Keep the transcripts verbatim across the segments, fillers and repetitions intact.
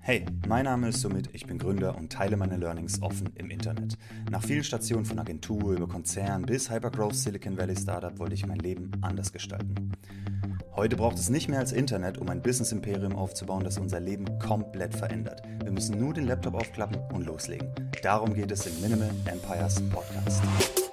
Hey, mein Name ist Sumit, ich bin Gründer und teile meine Learnings offen im Internet. Nach vielen Stationen von Agentur über Konzern bis Hypergrowth Silicon Valley Startup wollte ich mein Leben anders gestalten. Heute braucht es nicht mehr als Internet, um ein Business-Imperium aufzubauen, das unser Leben komplett verändert. Wir müssen nur den Laptop aufklappen und loslegen. Darum geht es im Minimal Empires Podcast.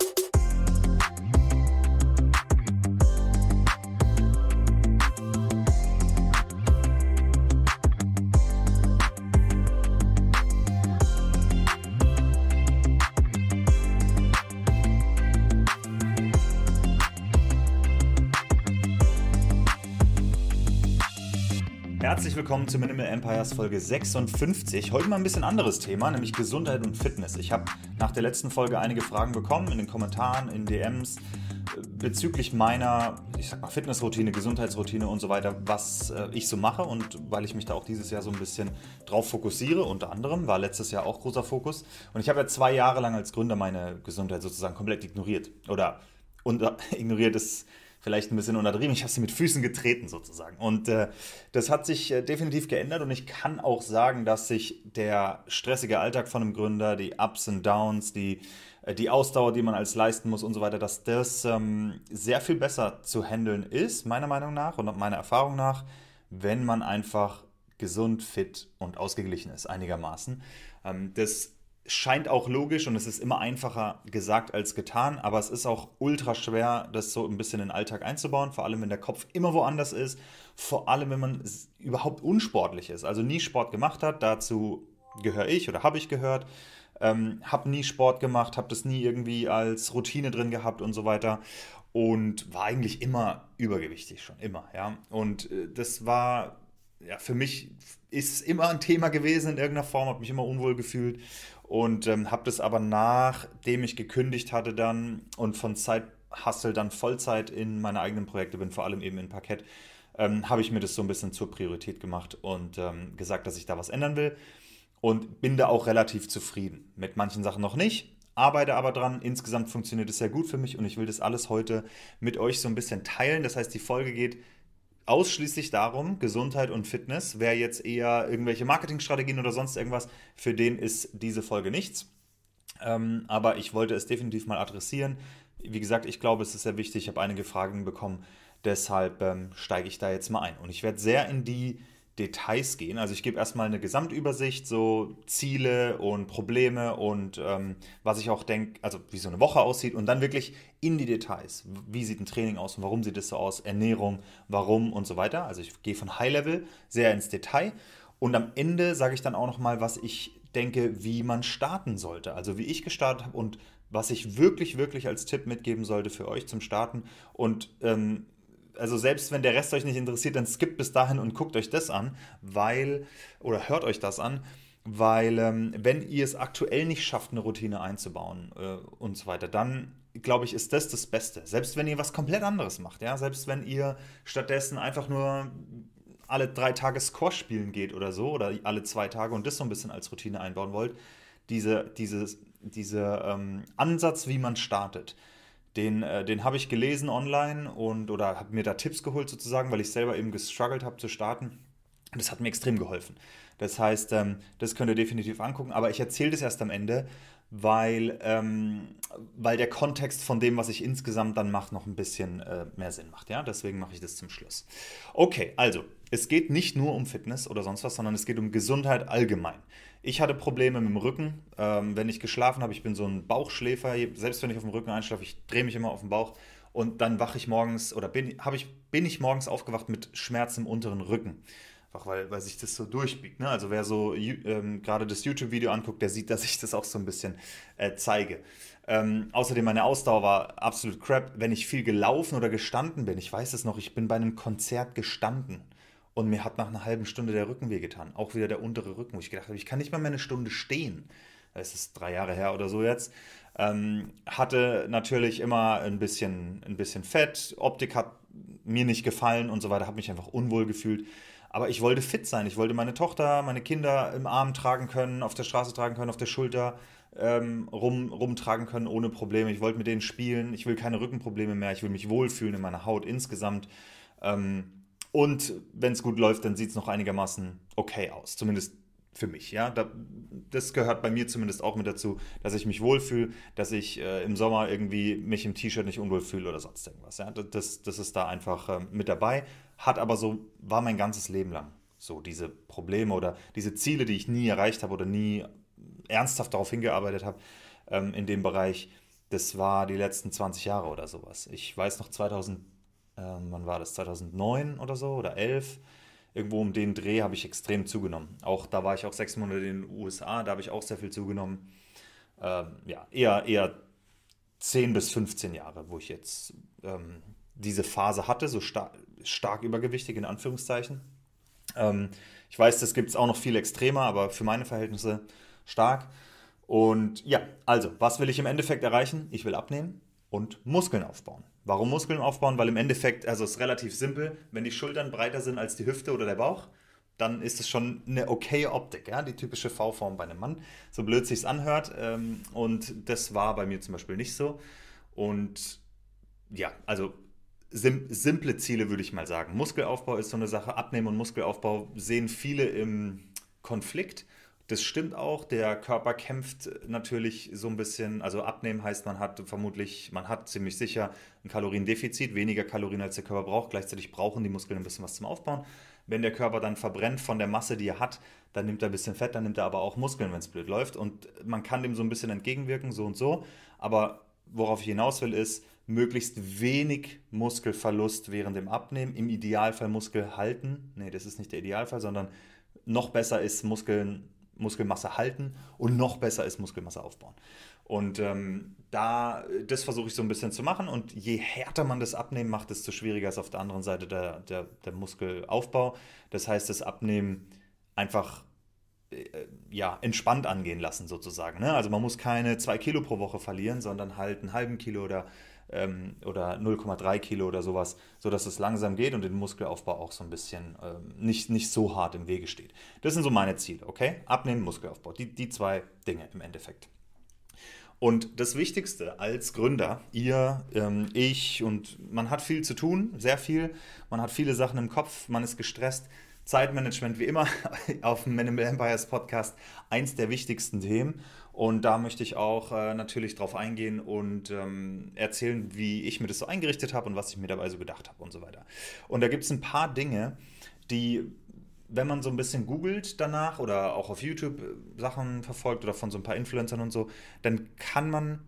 Herzlich willkommen zu Minimal Empires Folge sechsundfünfzig. Heute mal ein bisschen anderes Thema, nämlich Gesundheit und Fitness. Ich habe nach der letzten Folge einige Fragen bekommen in den Kommentaren, in D Ms bezüglich meiner, ich sag mal, Fitnessroutine, Gesundheitsroutine und so weiter, was äh, ich so mache, und weil ich mich da auch dieses Jahr so ein bisschen drauf fokussiere, unter anderem, war letztes Jahr auch großer Fokus, und ich habe ja zwei Jahre lang als Gründer meine Gesundheit sozusagen komplett ignoriert oder unter, ignoriert ist vielleicht ein bisschen untertrieben, ich habe sie mit Füßen getreten sozusagen. Und äh, das hat sich äh, definitiv geändert, und ich kann auch sagen, dass sich der stressige Alltag von einem Gründer, die Ups und Downs, die, äh, die Ausdauer, die man als leisten muss und so weiter, dass das ähm, sehr viel besser zu handeln ist, meiner Meinung nach und meiner Erfahrung nach, wenn man einfach gesund, fit und ausgeglichen ist, einigermaßen. Ähm, das scheint auch logisch und es ist immer einfacher gesagt als getan, aber es ist auch ultra schwer, das so ein bisschen in den Alltag einzubauen, vor allem wenn der Kopf immer woanders ist, vor allem wenn man überhaupt unsportlich ist, also nie Sport gemacht hat, dazu gehöre ich oder habe ich gehört, ähm, habe nie Sport gemacht, habe das nie irgendwie als Routine drin gehabt und so weiter und war eigentlich immer übergewichtig, schon immer, ja, und äh, das war, ja, für mich ist es immer ein Thema gewesen in irgendeiner Form, habe mich immer unwohl gefühlt. Und ähm, habe das aber, nachdem ich gekündigt hatte dann und von Side-Hustle dann Vollzeit in meine eigenen Projekte bin, vor allem eben in Parkett, ähm, habe ich mir das so ein bisschen zur Priorität gemacht und ähm, gesagt, dass ich da was ändern will. Und bin da auch relativ zufrieden. Mit manchen Sachen noch nicht, arbeite aber dran. Insgesamt funktioniert es sehr gut für mich und ich will das alles heute mit euch so ein bisschen teilen. Das heißt, die Folge geht ausschließlich darum, Gesundheit und Fitness. Wer jetzt eher irgendwelche Marketingstrategien oder sonst irgendwas, für den ist diese Folge nichts. Ähm, aber ich wollte es definitiv mal adressieren. Wie gesagt, ich glaube, es ist sehr wichtig. Ich habe einige Fragen bekommen. Deshalb ähm, steige ich da jetzt mal ein. Und ich werde sehr in die Details gehen. Also ich gebe erstmal eine Gesamtübersicht, so Ziele und Probleme und ähm, was ich auch denke, also wie so eine Woche aussieht, und dann wirklich in die Details. Wie sieht ein Training aus und warum sieht es so aus? Ernährung, warum und so weiter. Also ich gehe von High Level sehr ins Detail, und am Ende sage ich dann auch nochmal, was ich denke, wie man starten sollte. Also wie ich gestartet habe und was ich wirklich, wirklich als Tipp mitgeben sollte für euch zum Starten. Und ähm, also selbst wenn der Rest euch nicht interessiert, dann skippt bis dahin und guckt euch das an, weil, oder hört euch das an, weil ähm, wenn ihr es aktuell nicht schafft, eine Routine einzubauen äh, und so weiter, dann glaube ich, ist das das Beste. Selbst wenn ihr was komplett anderes macht, ja, selbst wenn ihr stattdessen einfach nur alle drei Tage Squash spielen geht oder so, oder alle zwei Tage und das so ein bisschen als Routine einbauen wollt, diese, dieses, dieser ähm, Ansatz, wie man startet, Den, äh, den habe ich gelesen online und oder habe mir da Tipps geholt sozusagen, weil ich selber eben gestruggelt habe zu starten. Und das hat mir extrem geholfen. Das heißt, ähm, das könnt ihr definitiv angucken, aber ich erzähle das erst am Ende, weil, ähm, weil der Kontext von dem, was ich insgesamt dann mache, noch ein bisschen äh, mehr Sinn macht. Ja? Deswegen mache ich das zum Schluss. Okay, also, es geht nicht nur um Fitness oder sonst was, sondern es geht um Gesundheit allgemein. Ich hatte Probleme mit dem Rücken, ähm, wenn ich geschlafen habe. Ich bin so ein Bauchschläfer, selbst wenn ich auf dem Rücken einschlafe, ich drehe mich immer auf den Bauch, und dann wache ich morgens oder bin, hab ich, bin ich morgens aufgewacht mit Schmerz im unteren Rücken. Einfach weil, weil sich das so durchbiegt. Ne? Also wer so ähm, gerade das YouTube-Video anguckt, der sieht, dass ich das auch so ein bisschen äh, zeige. Ähm, außerdem meine Ausdauer war absolut crap. Wenn ich viel gelaufen oder gestanden bin, ich weiß es noch, ich bin bei einem Konzert gestanden. Und mir hat nach einer halben Stunde der Rücken wehgetan. Auch wieder der untere Rücken, wo ich gedacht habe, ich kann nicht mal mehr eine Stunde stehen. Das ist drei Jahre her oder so jetzt. Ähm, hatte natürlich immer ein bisschen, ein bisschen Fett. Optik hat mir nicht gefallen und so weiter. Habe mich einfach unwohl gefühlt. Aber ich wollte fit sein. Ich wollte meine Tochter, meine Kinder im Arm tragen können, auf der Straße tragen können, auf der Schulter ähm, rum, rumtragen können ohne Probleme. Ich wollte mit denen spielen. Ich will keine Rückenprobleme mehr. Ich will mich wohlfühlen in meiner Haut insgesamt. Ähm, Und wenn es gut läuft, dann sieht es noch einigermaßen okay aus. Zumindest für mich. Ja? Da, das gehört bei mir zumindest auch mit dazu, dass ich mich wohlfühle, dass ich äh, im Sommer irgendwie mich im T-Shirt nicht unwohl fühle oder sonst irgendwas. Ja? Das, das ist da einfach äh, mit dabei. Hat aber so, war mein ganzes Leben lang so diese Probleme oder diese Ziele, die ich nie erreicht habe oder nie ernsthaft darauf hingearbeitet habe ähm, in dem Bereich. Das war die letzten zwanzig Jahre oder sowas. Ich weiß noch zweitausend, ähm, wann war das? zweitausendneun oder so oder elf. Irgendwo um den Dreh habe ich extrem zugenommen. Auch da war ich auch sechs Monate in den U S A, da habe ich auch sehr viel zugenommen. Ähm, ja, eher, eher zehn bis fünfzehn Jahre, wo ich jetzt ähm, diese Phase hatte, so star stark übergewichtig in Anführungszeichen. Ähm, ich weiß, das gibt es auch noch viel extremer, aber für meine Verhältnisse stark. Und ja, also, was will ich im Endeffekt erreichen? Ich will abnehmen und Muskeln aufbauen. Warum Muskeln aufbauen? Weil im Endeffekt, also es ist relativ simpel, wenn die Schultern breiter sind als die Hüfte oder der Bauch, dann ist es schon eine okaye Optik, ja, die typische V-Form bei einem Mann, so blöd sich's anhört. Ähm, und das war bei mir zum Beispiel nicht so. Und ja, also sim simple Ziele würde ich mal sagen. Muskelaufbau ist so eine Sache, Abnehmen und Muskelaufbau sehen viele im Konflikt. Das stimmt auch, der Körper kämpft natürlich so ein bisschen, also abnehmen heißt, man hat vermutlich, man hat ziemlich sicher ein Kaloriendefizit, weniger Kalorien als der Körper braucht, gleichzeitig brauchen die Muskeln ein bisschen was zum Aufbauen. Wenn der Körper dann verbrennt von der Masse, die er hat, dann nimmt er ein bisschen Fett, dann nimmt er aber auch Muskeln, wenn es blöd läuft und man kann dem so ein bisschen entgegenwirken, so und so, aber worauf ich hinaus will ist, möglichst wenig Muskelverlust während dem Abnehmen, im Idealfall Muskel halten, nee, das ist nicht der Idealfall, sondern noch besser ist Muskeln Muskelmasse halten und noch besser ist Muskelmasse aufbauen. Und ähm, da, das versuche ich so ein bisschen zu machen und je härter man das Abnehmen macht, desto schwieriger ist auf der anderen Seite der, der, der Muskelaufbau. Das heißt, das Abnehmen einfach äh, ja, entspannt angehen lassen sozusagen. Ne? Also man muss keine zwei Kilo pro Woche verlieren, sondern halt einen halben Kilo oder, ähm, oder null Komma drei Kilo oder sowas, sodass es langsam geht und den Muskelaufbau auch so ein bisschen ähm, nicht, nicht so hart im Wege steht. Das sind so meine Ziele, okay? Abnehmen, Muskelaufbau, die, die zwei Dinge im Endeffekt. Und das Wichtigste als Gründer, ihr, ähm, ich und man hat viel zu tun, sehr viel, man hat viele Sachen im Kopf, man ist gestresst. Zeitmanagement wie immer auf dem Minimal Empires Podcast eins der wichtigsten Themen und da möchte ich auch äh, natürlich drauf eingehen und ähm, erzählen, wie ich mir das so eingerichtet habe und was ich mir dabei so gedacht habe und so weiter. Und da gibt es ein paar Dinge, die, wenn man so ein bisschen googelt danach oder auch auf YouTube Sachen verfolgt oder von so ein paar Influencern und so, dann kann man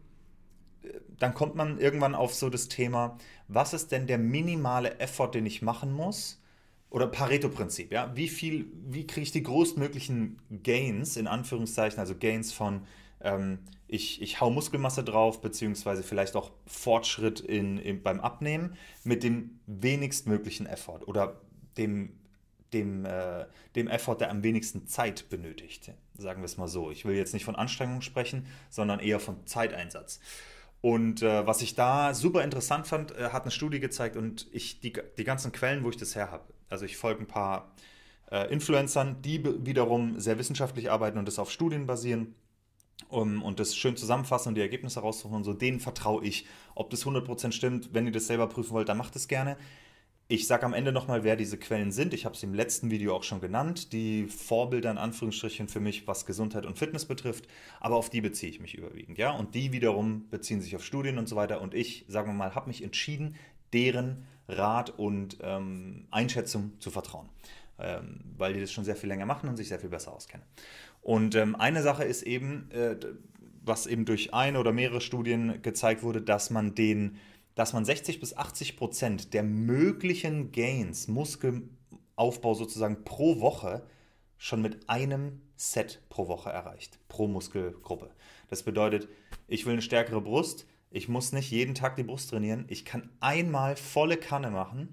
dann kommt man irgendwann auf so das Thema, was ist denn der minimale Effort, den ich machen muss? Oder Pareto-Prinzip, ja? Wie viel, wie kriege ich die größtmöglichen Gains, in Anführungszeichen, also Gains von ähm, ich, ich hau Muskelmasse drauf, beziehungsweise vielleicht auch Fortschritt in, in, beim Abnehmen mit dem wenigstmöglichen Effort oder dem, dem, äh, dem Effort, der am wenigsten Zeit benötigt. Sagen wir es mal so. Ich will jetzt nicht von Anstrengung sprechen, sondern eher von Zeiteinsatz. Und äh, was ich da super interessant fand, äh, hat eine Studie gezeigt und ich die, die ganzen Quellen, wo ich das her habe. Also ich folge ein paar äh, Influencern, die wiederum sehr wissenschaftlich arbeiten und das auf Studien basieren um, und das schön zusammenfassen und die Ergebnisse raussuchen und so. Denen vertraue ich. Ob das hundert Prozent stimmt, wenn ihr das selber prüfen wollt, dann macht es gerne. Ich sage am Ende nochmal, wer diese Quellen sind. Ich habe es im letzten Video auch schon genannt. Die Vorbilder in Anführungsstrichen für mich, was Gesundheit und Fitness betrifft. Aber auf die beziehe ich mich überwiegend. Ja? Und die wiederum beziehen sich auf Studien und so weiter. Und ich, sagen wir mal, habe mich entschieden, deren Rat und ähm, Einschätzung zu vertrauen. Ähm, weil die das schon sehr viel länger machen und sich sehr viel besser auskennen. Und ähm, eine Sache ist eben, äh, was eben durch eine oder mehrere Studien gezeigt wurde, dass man den dass man sechzig bis achtzig Prozent der möglichen Gains, Muskelaufbau sozusagen pro Woche, schon mit einem Set pro Woche erreicht, pro Muskelgruppe. Das bedeutet, ich will eine stärkere Brust, ich muss nicht jeden Tag die Brust trainieren, ich kann einmal volle Kanne machen,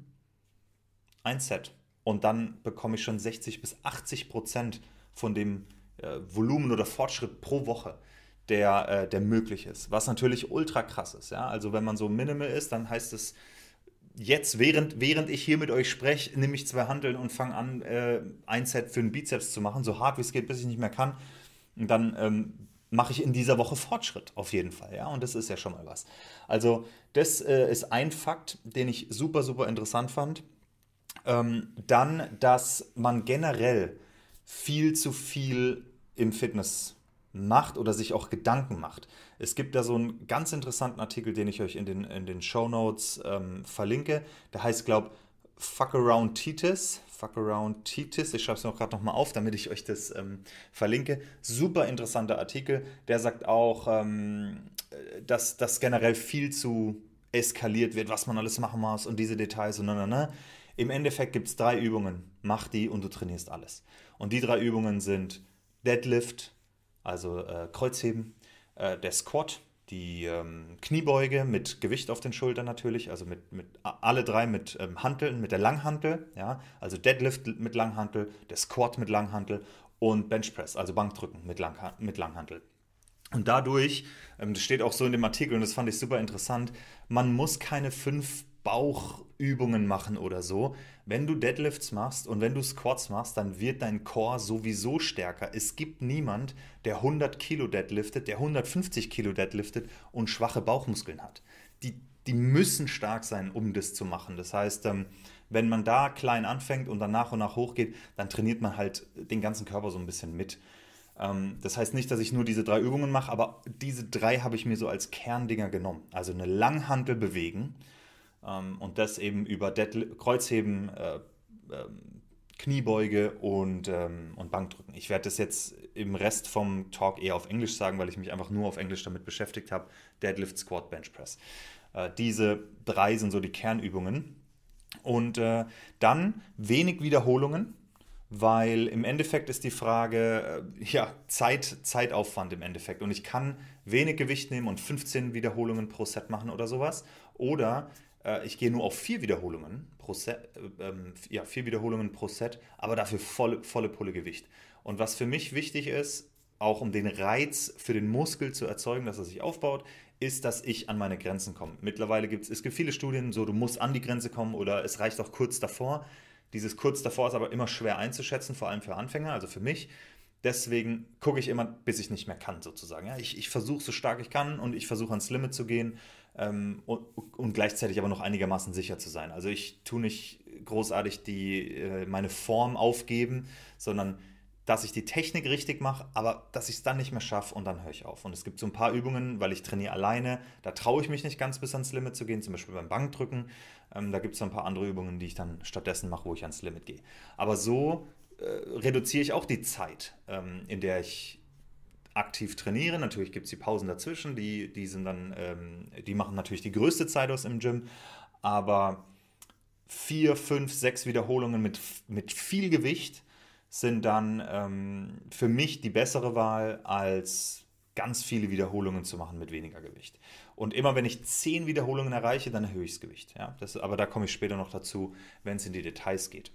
ein Set. Und dann bekomme ich schon sechzig bis achtzig Prozent von dem äh, Volumen oder Fortschritt pro Woche. Der, äh, der möglich ist, was natürlich ultra krass ist. Ja? Also wenn man so minimal ist, dann heißt es, jetzt, während, während ich hier mit euch spreche, nehme ich zwei Hanteln und fange an, äh, ein Set für den Bizeps zu machen, so hart wie es geht, bis ich nicht mehr kann. Und dann ähm, mache ich in dieser Woche Fortschritt, auf jeden Fall. Ja? Und das ist ja schon mal was. Also das äh, ist ein Fakt, den ich super, super interessant fand. Ähm, dann, dass man generell viel zu viel im Fitness macht oder sich auch Gedanken macht. Es gibt da so einen ganz interessanten Artikel, den ich euch in den, in den Shownotes ähm, verlinke. Der heißt, glaube ich, Fuck Around Titis. Fuck Around Titis. Ich schreibe es noch gerade nochmal auf, damit ich euch das ähm, verlinke. Super interessanter Artikel. Der sagt auch, ähm, dass das generell viel zu eskaliert wird, was man alles machen muss und diese Details und na, na, na. Im Endeffekt gibt es drei Übungen. Mach die und du trainierst alles. Und die drei Übungen sind Deadlift, also äh, Kreuzheben, äh, der Squat, die ähm, Kniebeuge mit Gewicht auf den Schultern natürlich, also mit, mit alle drei mit ähm, Hanteln, mit der Langhantel, ja, also Deadlift mit Langhantel, der Squat mit Langhantel und Benchpress, also Bankdrücken mit, Lang, mit Langhantel. Und dadurch, ähm, das steht auch so in dem Artikel und das fand ich super interessant, man muss keine fünf Bauchübungen machen oder so. Wenn du Deadlifts machst und wenn du Squats machst, dann wird dein Core sowieso stärker. Es gibt niemand, der hundert Kilo deadliftet, der hundertfünfzig Kilo deadliftet und schwache Bauchmuskeln hat. Die, die müssen stark sein, um das zu machen. Das heißt, wenn man da klein anfängt und dann nach und nach hochgeht, dann trainiert man halt den ganzen Körper so ein bisschen mit. Das heißt nicht, dass ich nur diese drei Übungen mache, aber diese drei habe ich mir so als Kerndinger genommen. Also eine Langhantel bewegen, und das eben über Deadlift, Kreuzheben, äh, äh, Kniebeuge und, ähm, und Bankdrücken. Ich werde das jetzt im Rest vom Talk eher auf Englisch sagen, weil ich mich einfach nur auf Englisch damit beschäftigt habe. Deadlift, Squat, Bench Press. Äh, diese drei sind so die Kernübungen. Und äh, dann wenig Wiederholungen, weil im Endeffekt ist die Frage, äh, ja, Zeit, Zeitaufwand im Endeffekt. Und ich kann wenig Gewicht nehmen und fünfzehn Wiederholungen pro Set machen oder sowas. Oder ich gehe nur auf vier Wiederholungen pro Set, ähm, ja, vier Wiederholungen pro Set, aber dafür volle, volle Pulle Gewicht. Und was für mich wichtig ist, auch um den Reiz für den Muskel zu erzeugen, dass er sich aufbaut, ist, dass ich an meine Grenzen komme. Mittlerweile gibt es, es gibt viele Studien, so du musst an die Grenze kommen oder es reicht auch kurz davor. Dieses kurz davor ist aber immer schwer einzuschätzen, vor allem für Anfänger, also für mich. Deswegen gucke ich immer, bis ich nicht mehr kann, sozusagen. Ja, ich ich versuche so stark ich kann und ich versuche ans Limit zu gehen ähm, und, und gleichzeitig aber noch einigermaßen sicher zu sein. Also ich tue nicht großartig die, äh, meine Form aufgeben, sondern dass ich die Technik richtig mache, aber dass ich es dann nicht mehr schaffe und dann höre ich auf. Und es gibt so ein paar Übungen, weil ich trainiere alleine, da traue ich mich nicht ganz bis ans Limit zu gehen, zum Beispiel beim Bankdrücken. Ähm, da gibt es so ein paar andere Übungen, die ich dann stattdessen mache, wo ich ans Limit gehe. Aber so reduziere ich auch die Zeit, ähm, in der ich aktiv trainiere. Natürlich gibt es die Pausen dazwischen, die, die sind dann, ähm, die machen natürlich die größte Zeit aus im Gym, aber vier, fünf, sechs Wiederholungen mit, mit viel Gewicht sind dann ähm, für mich die bessere Wahl, als ganz viele Wiederholungen zu machen mit weniger Gewicht. Und immer wenn ich zehn Wiederholungen erreiche, dann erhöhe ich das Gewicht. Ja? Das, aber da komme ich später noch dazu, wenn es in die Details geht.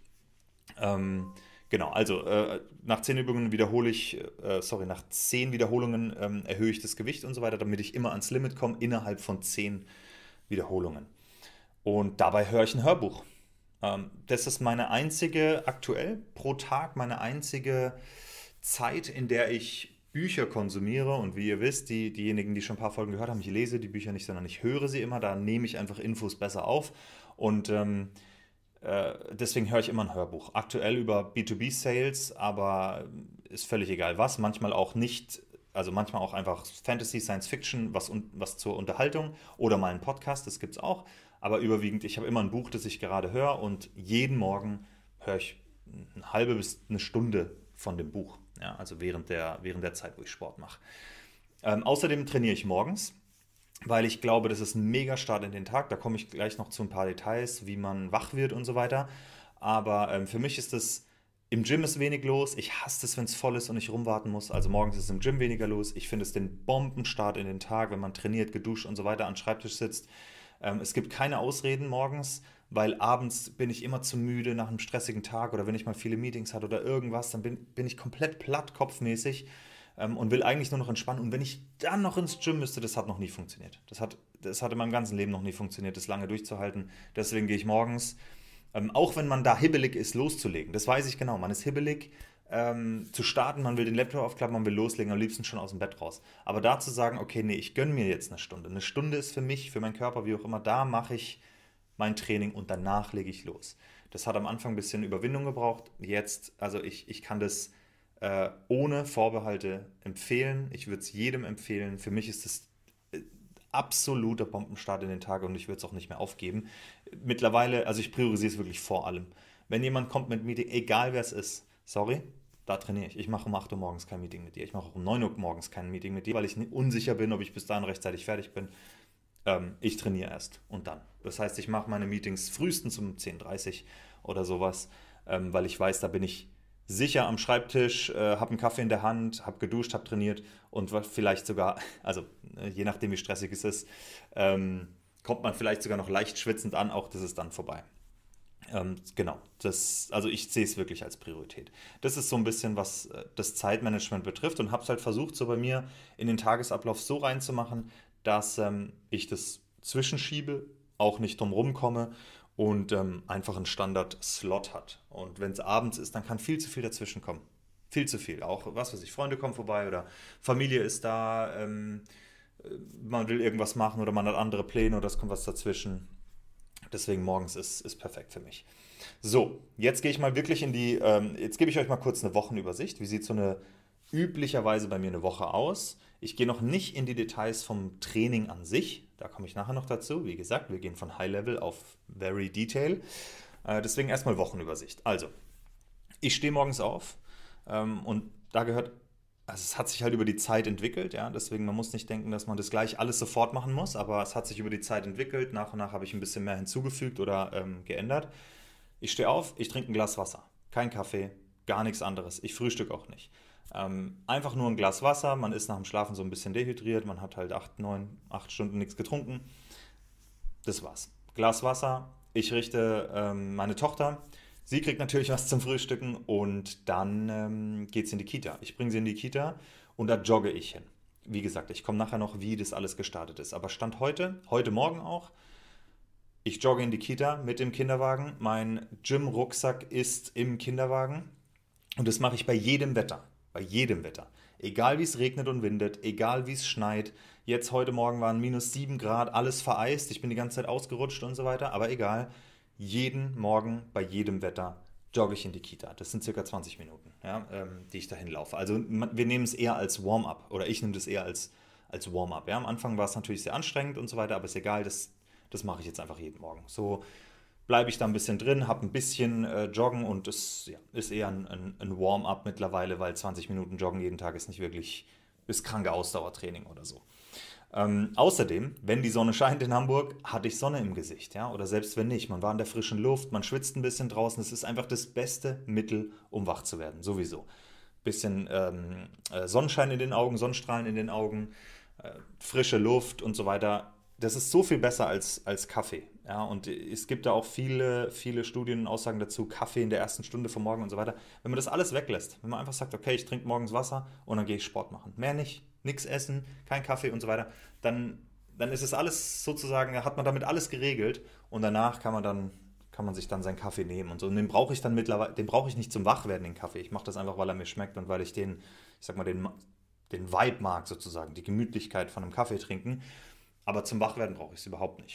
Ähm, Genau, also äh, nach zehn Übungen wiederhole ich, äh, sorry, nach zehn Wiederholungen ähm, erhöhe ich das Gewicht und so weiter, damit ich immer ans Limit komme innerhalb von zehn Wiederholungen. Und dabei höre ich ein Hörbuch. Ähm, das ist meine einzige, aktuell pro Tag, meine einzige Zeit, in der ich Bücher konsumiere. Und wie ihr wisst, die, diejenigen, die schon ein paar Folgen gehört haben, ich lese die Bücher nicht, sondern ich höre sie immer. Da nehme ich einfach Infos besser auf. Und ähm, deswegen höre ich immer ein Hörbuch. Aktuell über B zwei B Sales, aber ist völlig egal was. Manchmal auch nicht, also manchmal auch einfach Fantasy, Science Fiction, was, was zur Unterhaltung oder mal ein Podcast, das gibt es auch. Aber überwiegend, ich habe immer ein Buch, das ich gerade höre und jeden Morgen höre ich eine halbe bis eine Stunde von dem Buch. Ja, also während der, während der Zeit, wo ich Sport mache. Ähm, außerdem trainiere ich morgens, weil ich glaube, das ist ein mega Start in den Tag. Da komme ich gleich noch zu ein paar Details, wie man wach wird und so weiter. Aber ähm, für mich ist es, im Gym ist wenig los. Ich hasse es, wenn es voll ist und ich rumwarten muss. Also morgens ist im Gym weniger los. Ich finde es den Bombenstart in den Tag, wenn man trainiert, geduscht und so weiter am Schreibtisch sitzt. Ähm, es gibt keine Ausreden morgens, weil abends bin ich immer zu müde nach einem stressigen Tag oder wenn ich mal viele Meetings hatte oder irgendwas, dann bin, bin ich komplett platt kopfmäßig. Und will eigentlich nur noch entspannen. Und wenn ich dann noch ins Gym müsste, das hat noch nie funktioniert. Das hat, das hat in meinem ganzen Leben noch nie funktioniert, das lange durchzuhalten. Deswegen gehe ich morgens, ähm, auch wenn man da hibbelig ist, loszulegen. Das weiß ich genau. Man ist hibbelig, ähm, zu starten, man will den Laptop aufklappen, man will loslegen, am liebsten schon aus dem Bett raus. Aber da zu sagen, okay, nee, ich gönne mir jetzt eine Stunde. Eine Stunde ist für mich, für meinen Körper, wie auch immer, da mache ich mein Training und danach lege ich los. Das hat am Anfang ein bisschen Überwindung gebraucht. Jetzt, also ich, ich kann das äh, ohne Vorbehalte empfehlen. Ich würde es jedem empfehlen. Für mich ist es äh, absoluter Bombenstart in den Tag und ich würde es auch nicht mehr aufgeben. Mittlerweile, also ich priorisiere es wirklich vor allem. Wenn jemand kommt mit Meeting, egal wer es ist, sorry, da trainiere ich. Ich mache um acht Uhr morgens kein Meeting mit dir. Ich mache auch um neun Uhr morgens kein Meeting mit dir, weil ich unsicher bin, ob ich bis dahin rechtzeitig fertig bin. Ähm, ich trainiere erst und dann. Das heißt, ich mache meine Meetings frühestens um zehn Uhr dreißig oder sowas, ähm, weil ich weiß, da bin ich sicher am Schreibtisch, äh, habe einen Kaffee in der Hand, habe geduscht, habe trainiert und vielleicht sogar, also äh, je nachdem wie stressig es ist, ähm, kommt man vielleicht sogar noch leicht schwitzend an, auch das ist dann vorbei. Ähm, genau, das, also ich sehe es wirklich als Priorität. Das ist so ein bisschen, was äh, das Zeitmanagement betrifft und habe es halt versucht, so bei mir in den Tagesablauf so reinzumachen, dass ähm, ich das zwischenschiebe, auch nicht drum rumkomme und ähm, einfach einen Standard-Slot hat. Und wenn es abends ist, dann kann viel zu viel dazwischen kommen. Viel zu viel. Auch, was weiß ich, Freunde kommen vorbei oder Familie ist da, ähm, man will irgendwas machen oder man hat andere Pläne oder es kommt was dazwischen. Deswegen morgens ist, ist perfekt für mich. So, jetzt gehe ich mal wirklich in die, ähm, jetzt gebe ich euch mal kurz eine Wochenübersicht. Wie sieht so eine üblicherweise bei mir eine Woche aus? Ich gehe noch nicht in die Details vom Training an sich. Da komme ich nachher noch dazu. Wie gesagt, wir gehen von High Level auf Very Detail. Äh, deswegen erstmal Wochenübersicht. Also, ich stehe morgens auf ähm, und da gehört, also es hat sich halt über die Zeit entwickelt, ja, deswegen man muss nicht denken, dass man das gleich alles sofort machen muss, aber es hat sich über die Zeit entwickelt, nach und nach habe ich ein bisschen mehr hinzugefügt oder ähm, geändert. Ich stehe auf, ich trinke ein Glas Wasser, kein Kaffee, gar nichts anderes, ich frühstücke auch nicht. Ähm, einfach nur ein Glas Wasser, man ist nach dem Schlafen so ein bisschen dehydriert, man hat halt acht, neun, acht Stunden nichts getrunken, das war's. Glas Wasser, ich richte ähm, meine Tochter. Sie kriegt natürlich was zum Frühstücken und dann ähm, geht sie in die Kita. Ich bringe sie in die Kita und da jogge ich hin. Wie gesagt, ich komme nachher noch, wie das alles gestartet ist. Aber Stand heute, heute Morgen auch, ich jogge in die Kita mit dem Kinderwagen. Mein Gym-Rucksack ist im Kinderwagen und das mache ich bei jedem Wetter. Bei jedem Wetter. Egal wie es regnet und windet, egal wie es schneit. Jetzt heute Morgen waren minus sieben Grad, alles vereist. Ich bin die ganze Zeit ausgerutscht und so weiter, aber egal. Jeden Morgen bei jedem Wetter jogge ich in die Kita. Das sind circa zwanzig Minuten, ja, ähm, die ich dahin laufe. Also wir nehmen es eher als Warm-up oder ich nehme das eher als, als Warm-up. Ja. Am Anfang war es natürlich sehr anstrengend und so weiter, aber ist egal, das, das mache ich jetzt einfach jeden Morgen. So bleibe ich da ein bisschen drin, habe ein bisschen äh, Joggen und es ja, ist eher ein, ein, ein Warm-up mittlerweile, weil zwanzig Minuten Joggen jeden Tag ist nicht wirklich, ist kranke Ausdauertraining oder so. Ähm, außerdem, wenn die Sonne scheint in Hamburg, hatte ich Sonne im Gesicht, ja, oder selbst wenn nicht, man war in der frischen Luft, man schwitzt ein bisschen draußen, das ist einfach das beste Mittel, um wach zu werden, sowieso. Bisschen ähm, äh, Sonnenschein in den Augen, Sonnenstrahlen in den Augen, äh, frische Luft und so weiter, das ist so viel besser als, als Kaffee, ja, und es gibt da auch viele, viele Studien und Aussagen dazu, Kaffee in der ersten Stunde vom Morgen und so weiter, wenn man das alles weglässt, wenn man einfach sagt, okay, ich trinke morgens Wasser und dann gehe ich Sport machen, mehr nicht. Nichts essen, kein Kaffee und so weiter, dann, dann ist es alles sozusagen, hat man damit alles geregelt und danach kann man dann, kann man sich dann seinen Kaffee nehmen und so. Und den brauche ich dann mittlerweile, den brauche ich nicht zum Wachwerden, den Kaffee. Ich mache das einfach, weil er mir schmeckt und weil ich den, ich sag mal, den, den Vibe mag sozusagen, die Gemütlichkeit von einem Kaffee trinken. Aber zum Wachwerden brauche ich es überhaupt nicht.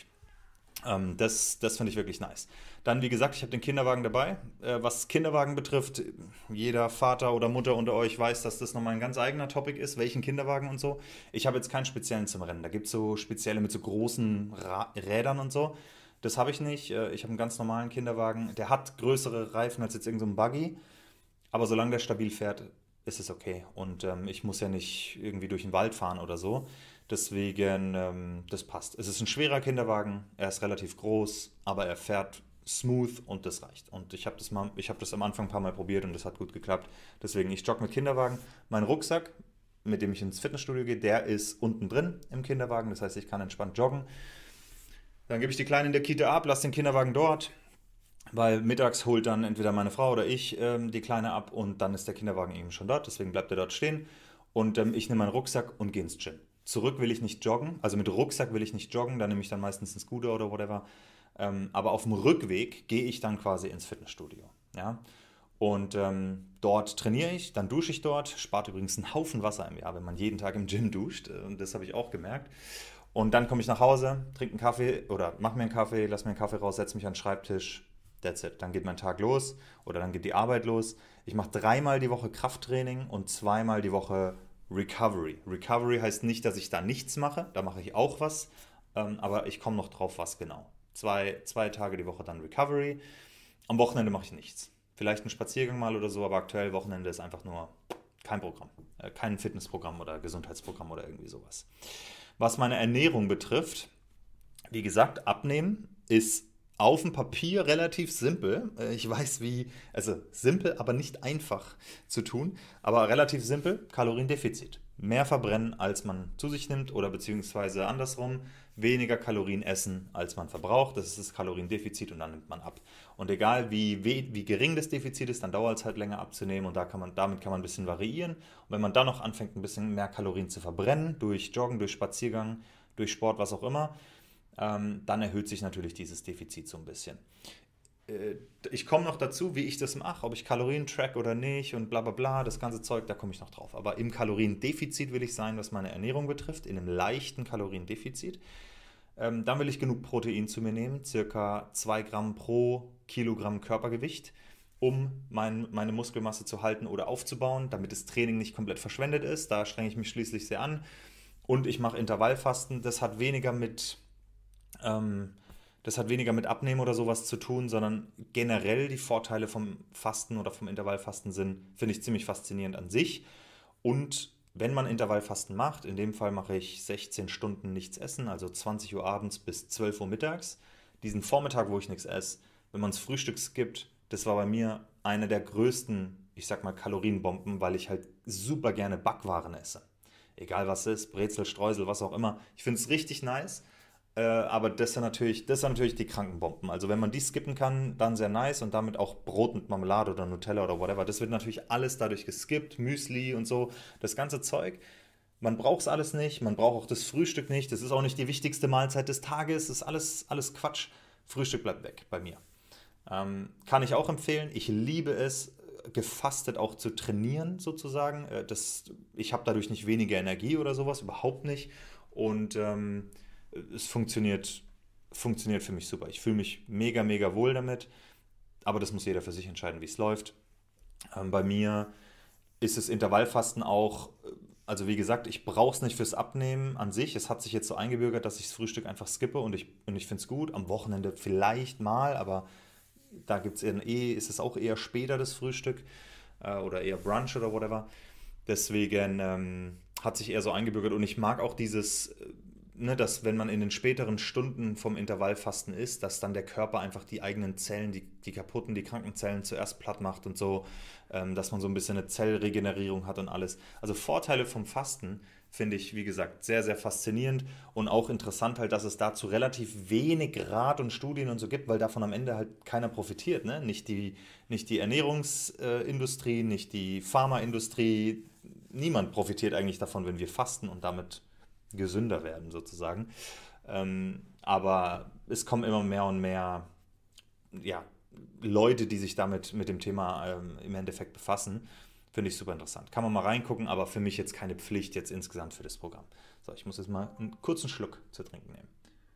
Ähm, das das finde ich wirklich nice. Dann, wie gesagt, ich habe den Kinderwagen dabei. Äh, was Kinderwagen betrifft, jeder Vater oder Mutter unter euch weiß, dass das nochmal ein ganz eigener Topic ist, welchen Kinderwagen und so. Ich habe jetzt keinen speziellen zum Rennen. Da gibt es so spezielle mit so großen Ra- Rädern und so. Das habe ich nicht. Äh, ich habe einen ganz normalen Kinderwagen. Der hat größere Reifen als jetzt irgendein so ein Buggy. Aber solange der stabil fährt, ist es okay. Und ähm, ich muss ja nicht irgendwie durch den Wald fahren oder so. Deswegen, ähm, das passt. Es ist ein schwerer Kinderwagen, er ist relativ groß, aber er fährt smooth und das reicht. Und ich habe das, mal, ich hab das am Anfang ein paar Mal probiert und das hat gut geklappt. Deswegen, ich jogge mit Kinderwagen. Mein Rucksack, mit dem ich ins Fitnessstudio gehe, der ist unten drin im Kinderwagen. Das heißt, ich kann entspannt joggen. Dann gebe ich die Kleine in der Kita ab, lasse den Kinderwagen dort, weil mittags holt dann entweder meine Frau oder ich ähm, die Kleine ab und dann ist der Kinderwagen eben schon dort. Deswegen bleibt er dort stehen. Und ähm, ich nehme meinen Rucksack und gehe ins Gym. Zurück will ich nicht joggen, also mit Rucksack will ich nicht joggen, da nehme ich dann meistens einen Scooter oder whatever. Ähm, aber auf dem Rückweg gehe ich dann quasi ins Fitnessstudio. Ja? Und ähm, dort trainiere ich, dann dusche ich dort, spart übrigens einen Haufen Wasser im Jahr, wenn man jeden Tag im Gym duscht. Und das habe ich auch gemerkt. Und dann komme ich nach Hause, trinke einen Kaffee oder mache mir einen Kaffee, lasse mir einen Kaffee raus, setze mich an den Schreibtisch, That's it. Dann geht mein Tag los oder dann geht die Arbeit los. Ich mache dreimal die Woche Krafttraining und zweimal die Woche Recovery. Recovery heißt nicht, dass ich da nichts mache, da mache ich auch was, ähm, aber ich komme noch drauf, was genau. Zwei, zwei Tage die Woche dann Recovery. Am Wochenende mache ich nichts. Vielleicht einen Spaziergang mal oder so, aber aktuell Wochenende ist einfach nur kein Programm. Äh, kein Fitnessprogramm oder Gesundheitsprogramm oder irgendwie sowas. Was meine Ernährung betrifft, wie gesagt, abnehmen ist auf dem Papier relativ simpel. Äh, Ich weiß wie, also simpel, aber nicht einfach zu tun, aber relativ simpel, Kaloriendefizit. Mehr verbrennen, als man zu sich nimmt oder beziehungsweise andersrum, weniger Kalorien essen, als man verbraucht. Das ist das Kaloriendefizit und dann nimmt man ab. Und egal wie, we- wie gering das Defizit ist, dann dauert es halt länger abzunehmen und da kann man, damit kann man ein bisschen variieren. Und wenn man dann noch anfängt, ein bisschen mehr Kalorien zu verbrennen, durch Joggen, durch Spaziergang, durch Sport, was auch immer, ähm, dann erhöht sich natürlich dieses Defizit so ein bisschen. Äh, Ich komme noch dazu, wie ich das mache, ob ich Kalorien track oder nicht und bla bla bla, das ganze Zeug, da komme ich noch drauf. Aber im Kaloriendefizit will ich sein, was meine Ernährung betrifft, in einem leichten Kaloriendefizit. Ähm, dann will ich genug Protein zu mir nehmen, circa zwei Gramm pro Kilogramm Körpergewicht, um mein, meine Muskelmasse zu halten oder aufzubauen, damit das Training nicht komplett verschwendet ist. Da strenge ich mich schließlich sehr an. Und ich mache Intervallfasten. Das hat weniger mit ähm, das hat weniger mit Abnehmen oder sowas zu tun, sondern generell die Vorteile vom Fasten oder vom Intervallfasten sind, finde ich ziemlich faszinierend an sich. Und wenn man Intervallfasten macht, in dem Fall mache ich sechzehn Stunden nichts essen, also zwanzig Uhr abends bis zwölf Uhr mittags. Diesen Vormittag, wo ich nichts esse, wenn man das Frühstück skippt, das war bei mir eine der größten, ich sag mal, Kalorienbomben, weil ich halt super gerne Backwaren esse. Egal was es ist, Brezel, Streusel, was auch immer. Ich finde es richtig nice. Äh, aber das sind natürlich, das sind natürlich die Krankenbomben. Also wenn man die skippen kann, dann sehr nice und damit auch Brot mit Marmelade oder Nutella oder whatever. Das wird natürlich alles dadurch geskippt, Müsli und so, das ganze Zeug. Man braucht es alles nicht, man braucht auch das Frühstück nicht. Das ist auch nicht die wichtigste Mahlzeit des Tages, das ist alles, alles Quatsch. Frühstück bleibt weg bei mir. Ähm, kann ich auch empfehlen. Ich liebe es, gefastet auch zu trainieren sozusagen. Äh, Das, ich habe dadurch nicht weniger Energie oder sowas, überhaupt nicht. Und ähm, es funktioniert, funktioniert für mich super. Ich fühle mich mega, mega wohl damit. Aber das muss jeder für sich entscheiden, wie es läuft. Ähm, bei mir ist das Intervallfasten auch, äh, also wie gesagt, ich brauche es nicht fürs Abnehmen an sich. Es hat sich jetzt so eingebürgert, dass ich das Frühstück einfach skippe und ich, und ich finde es gut. Am Wochenende vielleicht mal, aber da gibt's eh, ist es auch eher später das Frühstück äh, oder eher Brunch oder whatever. Deswegen ähm, hat sich eher so eingebürgert und ich mag auch dieses, äh, ne, dass wenn man in den späteren Stunden vom Intervallfasten ist, dass dann der Körper einfach die eigenen Zellen, die, die kaputten, die kranken Zellen zuerst platt macht und so, ähm, dass man so ein bisschen eine Zellregenerierung hat und alles. Also Vorteile vom Fasten finde ich, wie gesagt, sehr, sehr faszinierend und auch interessant halt, dass es dazu relativ wenig Rat und Studien und so gibt, weil davon am Ende halt keiner profitiert, ne? Nicht die, nicht die Ernährungsindustrie, nicht die Pharmaindustrie, niemand profitiert eigentlich davon, wenn wir fasten und damit gesünder werden sozusagen. Ähm, aber es kommen immer mehr und mehr, ja, Leute, die sich damit mit dem Thema ähm, im Endeffekt befassen. Finde ich super interessant. Kann man mal reingucken, aber für mich jetzt keine Pflicht jetzt insgesamt für das Programm. So, ich muss jetzt mal einen kurzen Schluck zu trinken nehmen.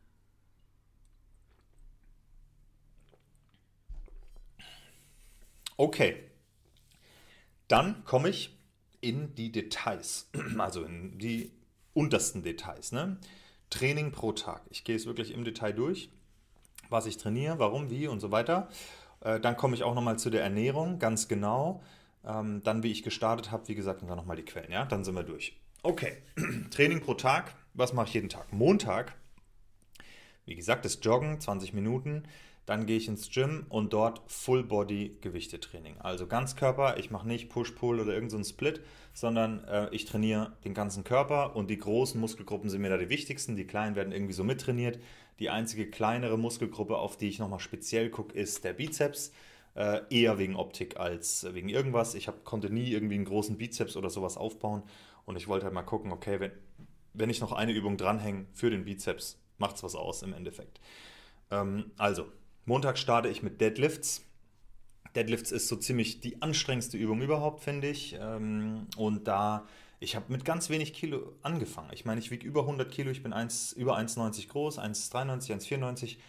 Okay, dann komme ich in die Details, also in die untersten Details. Ne? Training pro Tag. Ich gehe es wirklich im Detail durch, was ich trainiere, warum, wie und so weiter. Äh, Dann komme ich auch nochmal zu der Ernährung, ganz genau. Ähm, Dann, wie ich gestartet habe, wie gesagt, und dann nochmal die Quellen. Ja, dann sind wir durch. Okay, Training pro Tag. Was mache ich jeden Tag? Montag, wie gesagt, das Joggen, zwanzig Minuten. Dann gehe ich ins Gym und dort Full-Body-Gewichtetraining. Also Ganzkörper, ich mache nicht Push-Pull oder irgend so einen Split, sondern äh, ich trainiere den ganzen Körper und die großen Muskelgruppen sind mir da die wichtigsten. Die kleinen werden irgendwie so mittrainiert. Die einzige kleinere Muskelgruppe, auf die ich nochmal speziell gucke, ist der Bizeps. Äh, eher wegen Optik als wegen irgendwas. Ich hab, konnte nie irgendwie einen großen Bizeps oder sowas aufbauen und ich wollte halt mal gucken, okay, wenn, wenn ich noch eine Übung dranhänge für den Bizeps, macht's was aus im Endeffekt. Ähm, also, Montag starte ich mit Deadlifts. Deadlifts ist so ziemlich die anstrengendste Übung überhaupt, finde ich. Ähm, und da, ich habe mit ganz wenig Kilo angefangen. Ich meine, ich wiege über hundert Kilo, ich bin eins, über eins Komma neunzig groß, eins Komma dreiundneunzig, eins Komma vierundneunzig.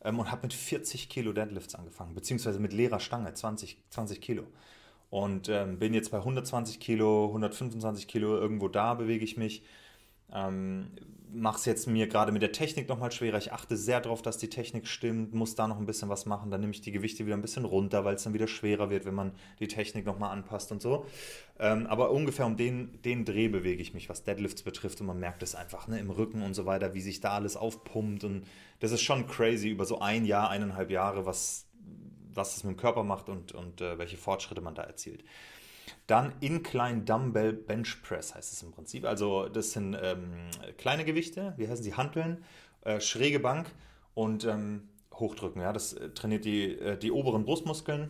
ähm, und habe mit vierzig Kilo Deadlifts angefangen, beziehungsweise mit leerer Stange, zwanzig, zwanzig Kilo. Und ähm, bin jetzt bei hundertzwanzig Kilo, hundertfünfundzwanzig Kilo, irgendwo da bewege ich mich. Ähm, Mache es jetzt mir gerade mit der Technik nochmal schwerer. Ich achte sehr darauf, dass die Technik stimmt, muss da noch ein bisschen was machen. Dann nehme ich die Gewichte wieder ein bisschen runter, weil es dann wieder schwerer wird, wenn man die Technik nochmal anpasst und so. Ähm, aber ungefähr um den, den Dreh bewege ich mich, was Deadlifts betrifft. Und man merkt es einfach, ne, im Rücken und so weiter, wie sich da alles aufpumpt. Und das ist schon crazy über so ein Jahr, eineinhalb Jahre, was, was es mit dem Körper macht und, und äh, welche Fortschritte man da erzielt. Dann Incline Dumbbell Bench Press heißt es im Prinzip. Also das sind ähm, kleine Gewichte, wie heißen sie, Hanteln, äh, schräge Bank und ähm, Hochdrücken. Ja? Das äh, trainiert die, äh, die oberen Brustmuskeln.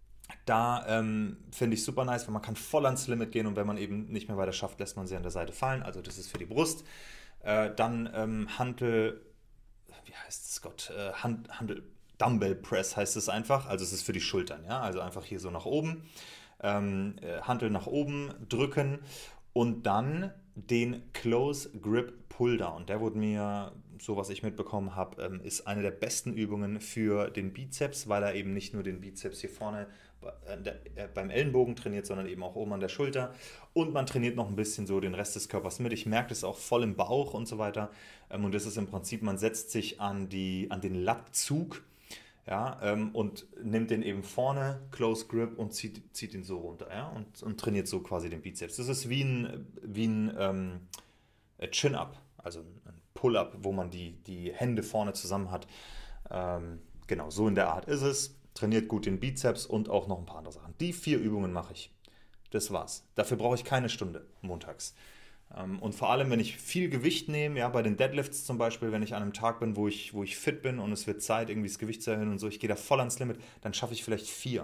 Da ähm, finde ich super nice, weil man kann voll ans Limit gehen und wenn man eben nicht mehr weiter schafft, lässt man sie an der Seite fallen. Also das ist für die Brust. Äh, dann ähm, Hantel, wie heißt es Gott, äh, Hand, Handel, Dumbbell Press heißt es einfach. Also es ist für die Schultern, ja, also einfach hier so nach oben. Ähm, Hantel nach oben drücken und dann den Close Grip Pull Down. Der wurde mir, so was ich mitbekommen habe, ähm, ist eine der besten Übungen für den Bizeps, weil er eben nicht nur den Bizeps hier vorne äh, beim Ellenbogen trainiert, sondern eben auch oben an der Schulter und man trainiert noch ein bisschen so den Rest des Körpers mit. Ich merke das auch voll im Bauch und so weiter ähm, und das ist im Prinzip, man setzt sich an, die, an den Latzug. Ja, ähm, und nimmt den eben vorne, Close Grip und zieht, zieht ihn so runter, ja, und, und trainiert so quasi den Bizeps. Das ist wie ein, wie ein ähm, Chin-Up, also ein Pull-Up, wo man die, die Hände vorne zusammen hat. Ähm, genau, so in der Art ist es. Trainiert gut den Bizeps und auch noch ein paar andere Sachen. Die vier Übungen mache ich. Das war's. Dafür brauche ich keine Stunde montags. Und vor allem, wenn ich viel Gewicht nehme, ja, bei den Deadlifts zum Beispiel, wenn ich an einem Tag bin, wo ich, wo ich fit bin und es wird Zeit, irgendwie das Gewicht zu erhöhen und so, ich gehe da voll ans Limit, dann schaffe ich vielleicht vier.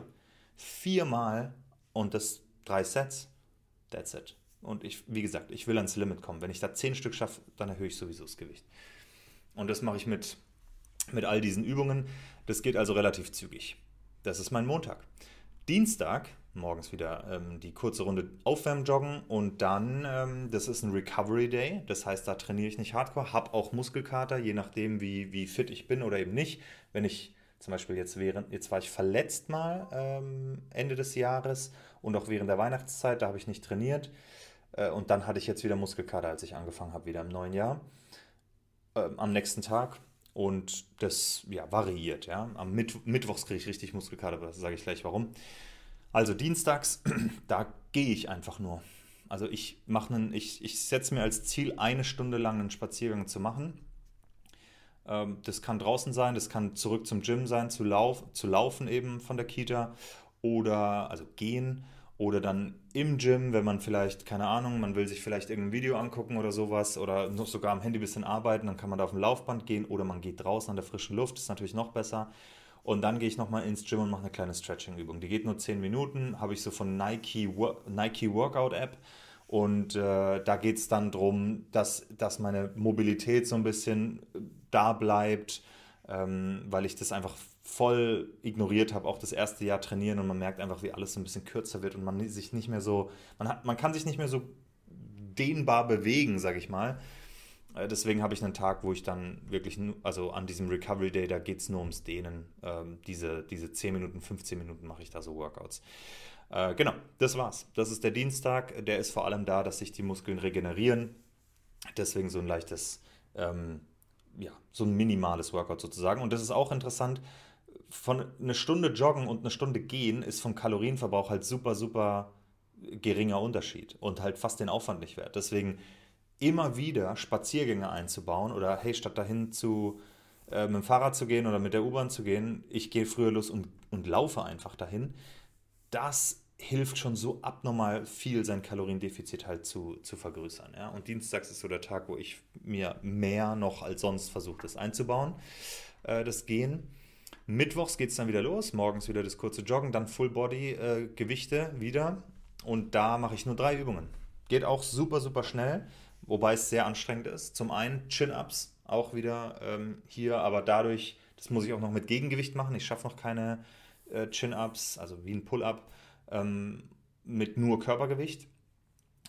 Viermal und das drei Sets, that's it. Und ich, wie gesagt, ich will ans Limit kommen. Wenn ich da zehn Stück schaffe, dann erhöhe ich sowieso das Gewicht. Und das mache ich mit, mit all diesen Übungen. Das geht also relativ zügig. Das ist mein Montag. Dienstag, morgens wieder ähm, die kurze Runde Aufwärmjoggen und dann, ähm, das ist ein Recovery Day, das heißt, da trainiere ich nicht Hardcore, habe auch Muskelkater, je nachdem, wie, wie fit ich bin oder eben nicht. Wenn ich zum Beispiel jetzt während, jetzt war ich verletzt mal ähm, Ende des Jahres und auch während der Weihnachtszeit, da habe ich nicht trainiert äh, und dann hatte ich jetzt wieder Muskelkater, als ich angefangen habe, wieder im neuen Jahr, äh, am nächsten Tag. Und das ja, variiert. Ja. Am Mitt- Mittwochs kriege ich richtig Muskelkater, aber das sage ich gleich warum. Also dienstags, da gehe ich einfach nur. Also ich mache einen, ich, ich setze mir als Ziel, eine Stunde lang einen Spaziergang zu machen. Ähm, das kann draußen sein, das kann zurück zum Gym sein, zu, lauf, zu laufen eben von der Kita oder also gehen. Oder dann im Gym, wenn man vielleicht, keine Ahnung, man will sich vielleicht irgendein Video angucken oder sowas oder noch sogar am Handy ein bisschen arbeiten, dann kann man da auf dem Laufband gehen oder man geht draußen an der frischen Luft, ist natürlich noch besser. Und dann gehe ich nochmal ins Gym und mache eine kleine Stretching-Übung. Die geht nur zehn Minuten, habe ich so von Nike, Nike Workout App. Und äh, da geht es dann darum, dass, dass meine Mobilität so ein bisschen da bleibt, ähm, weil ich das einfach voll ignoriert habe, auch das erste Jahr trainieren und man merkt einfach, wie alles so ein bisschen kürzer wird und man sich nicht mehr so, man hat, man kann sich nicht mehr so dehnbar bewegen, sage ich mal. Äh, deswegen habe ich einen Tag, wo ich dann wirklich, nu- also an diesem Recovery Day, da geht es nur ums Dehnen. Ähm, diese, diese zehn Minuten, fünfzehn Minuten mache ich da so Workouts. Äh, genau, das war's. Das ist der Dienstag. Der ist vor allem da, dass sich die Muskeln regenerieren. Deswegen so ein leichtes, ähm, ja, so ein minimales Workout sozusagen. Und das ist auch interessant. Von eine Stunde joggen und eine Stunde gehen ist vom Kalorienverbrauch halt super, super geringer Unterschied und halt fast den Aufwand nicht wert. Deswegen immer wieder Spaziergänge einzubauen oder hey, statt dahin zu äh, mit dem Fahrrad zu gehen oder mit der U-Bahn zu gehen, ich gehe früher los und, und laufe einfach dahin. Das hilft schon so abnormal viel, sein Kaloriendefizit halt zu, zu vergrößern. Ja? Und dienstags ist so der Tag, wo ich mir mehr noch als sonst versuche, das einzubauen, äh, das Gehen. Mittwochs geht es dann wieder los, morgens wieder das kurze Joggen, dann Full Body äh, Gewichte wieder und da mache ich nur drei Übungen. Geht auch super, super schnell, wobei es sehr anstrengend ist. Zum einen Chin-Ups, auch wieder ähm, hier, aber dadurch, das muss ich auch noch mit Gegengewicht machen. Ich schaffe noch keine äh, Chin-Ups, also wie ein Pull-Up, ähm, mit nur Körpergewicht.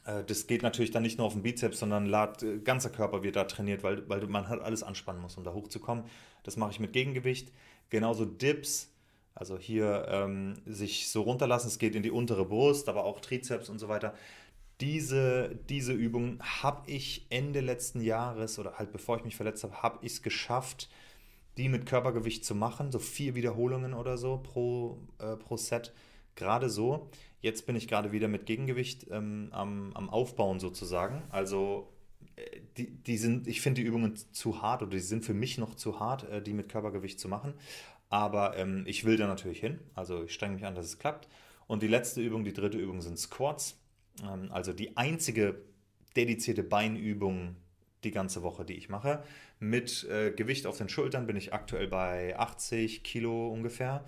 Äh, das geht natürlich dann nicht nur auf den Bizeps, sondern lad, äh, ganzer Körper wird da trainiert, weil, weil man halt alles anspannen muss, um da hochzukommen. Das mache ich mit Gegengewicht. Genauso Dips, also hier ähm, sich so runterlassen, es geht in die untere Brust, aber auch Trizeps und so weiter. Diese, diese Übung habe ich Ende letzten Jahres oder halt bevor ich mich verletzt habe, habe ich es geschafft, die mit Körpergewicht zu machen, so vier Wiederholungen oder so pro, äh, pro Set, gerade so. Jetzt bin ich gerade wieder mit Gegengewicht ähm, am, am Aufbauen sozusagen. Also äh, die, die sind, ich finde die Übungen zu hart oder die sind für mich noch zu hart, äh, die mit Körpergewicht zu machen. Aber ähm, ich will da natürlich hin. Also ich strenge mich an, dass es klappt. Und die letzte Übung, die dritte Übung sind Squats. Ähm, also die einzige dedizierte Beinübung die ganze Woche, die ich mache. Mit äh, Gewicht auf den Schultern bin ich aktuell bei achtzig Kilo ungefähr.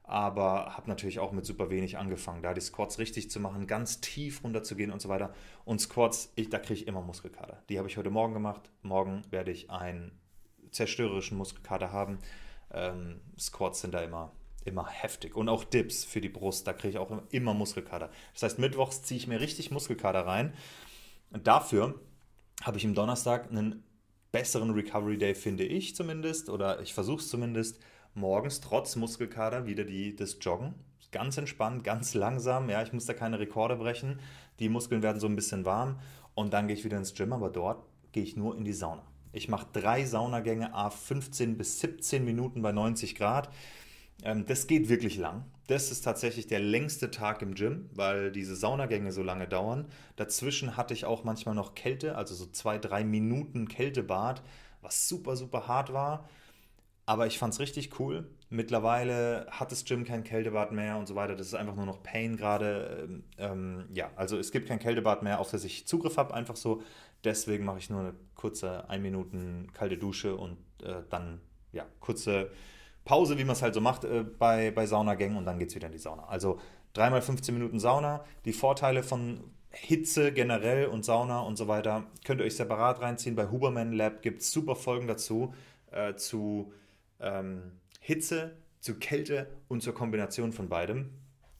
Aber habe natürlich auch mit super wenig angefangen, da die Squats richtig zu machen, ganz tief runter zu gehen und so weiter. Und Squats, ich, da kriege ich immer Muskelkater. Die habe ich heute Morgen gemacht. Morgen werde ich einen zerstörerischen Muskelkater haben. Ähm, Squats sind da immer, immer heftig. Und auch Dips für die Brust, da kriege ich auch immer Muskelkater. Das heißt, mittwochs ziehe ich mir richtig Muskelkater rein. Und dafür habe ich am Donnerstag einen besseren Recovery Day, finde ich zumindest, oder ich versuche es zumindest, morgens trotz Muskelkater wieder die, das Joggen. Ganz entspannt, ganz langsam. Ja, ich muss da keine Rekorde brechen. Die Muskeln werden so ein bisschen warm und dann gehe ich wieder ins Gym, aber dort gehe ich nur in die Sauna. Ich mache drei Saunagänge, a fünfzehn bis siebzehn Minuten bei neunzig Grad. Ähm, das geht wirklich lang. Das ist tatsächlich der längste Tag im Gym, weil diese Saunagänge so lange dauern. Dazwischen hatte ich auch manchmal noch Kälte, also so zwei, drei Minuten Kältebad, was super, super hart war. Aber ich fand es richtig cool. Mittlerweile hat das Gym kein Kältebad mehr und so weiter. Das ist einfach nur noch Pain gerade. Ähm, ähm, ja, also es gibt kein Kältebad mehr, auf das ich Zugriff habe, einfach so. Deswegen mache ich nur eine kurze ein Minuten kalte Dusche und äh, dann ja, kurze Pause, wie man es halt so macht äh, bei, bei Saunagängen und dann geht es wieder in die Sauna. Also dreimal fünfzehn Minuten Sauna. Die Vorteile von Hitze generell und Sauna und so weiter könnt ihr euch separat reinziehen. Bei Huberman Lab gibt es super Folgen dazu, äh, zu ähm, Hitze, zu Kälte und zur Kombination von beidem.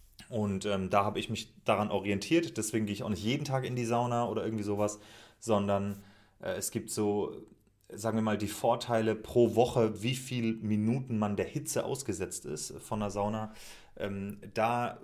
Und ähm, da habe ich mich daran orientiert. Deswegen gehe ich auch nicht jeden Tag in die Sauna oder irgendwie sowas, sondern äh, es gibt so, sagen wir mal, die Vorteile pro Woche, wie viele Minuten man der Hitze ausgesetzt ist von der Sauna. Ähm, da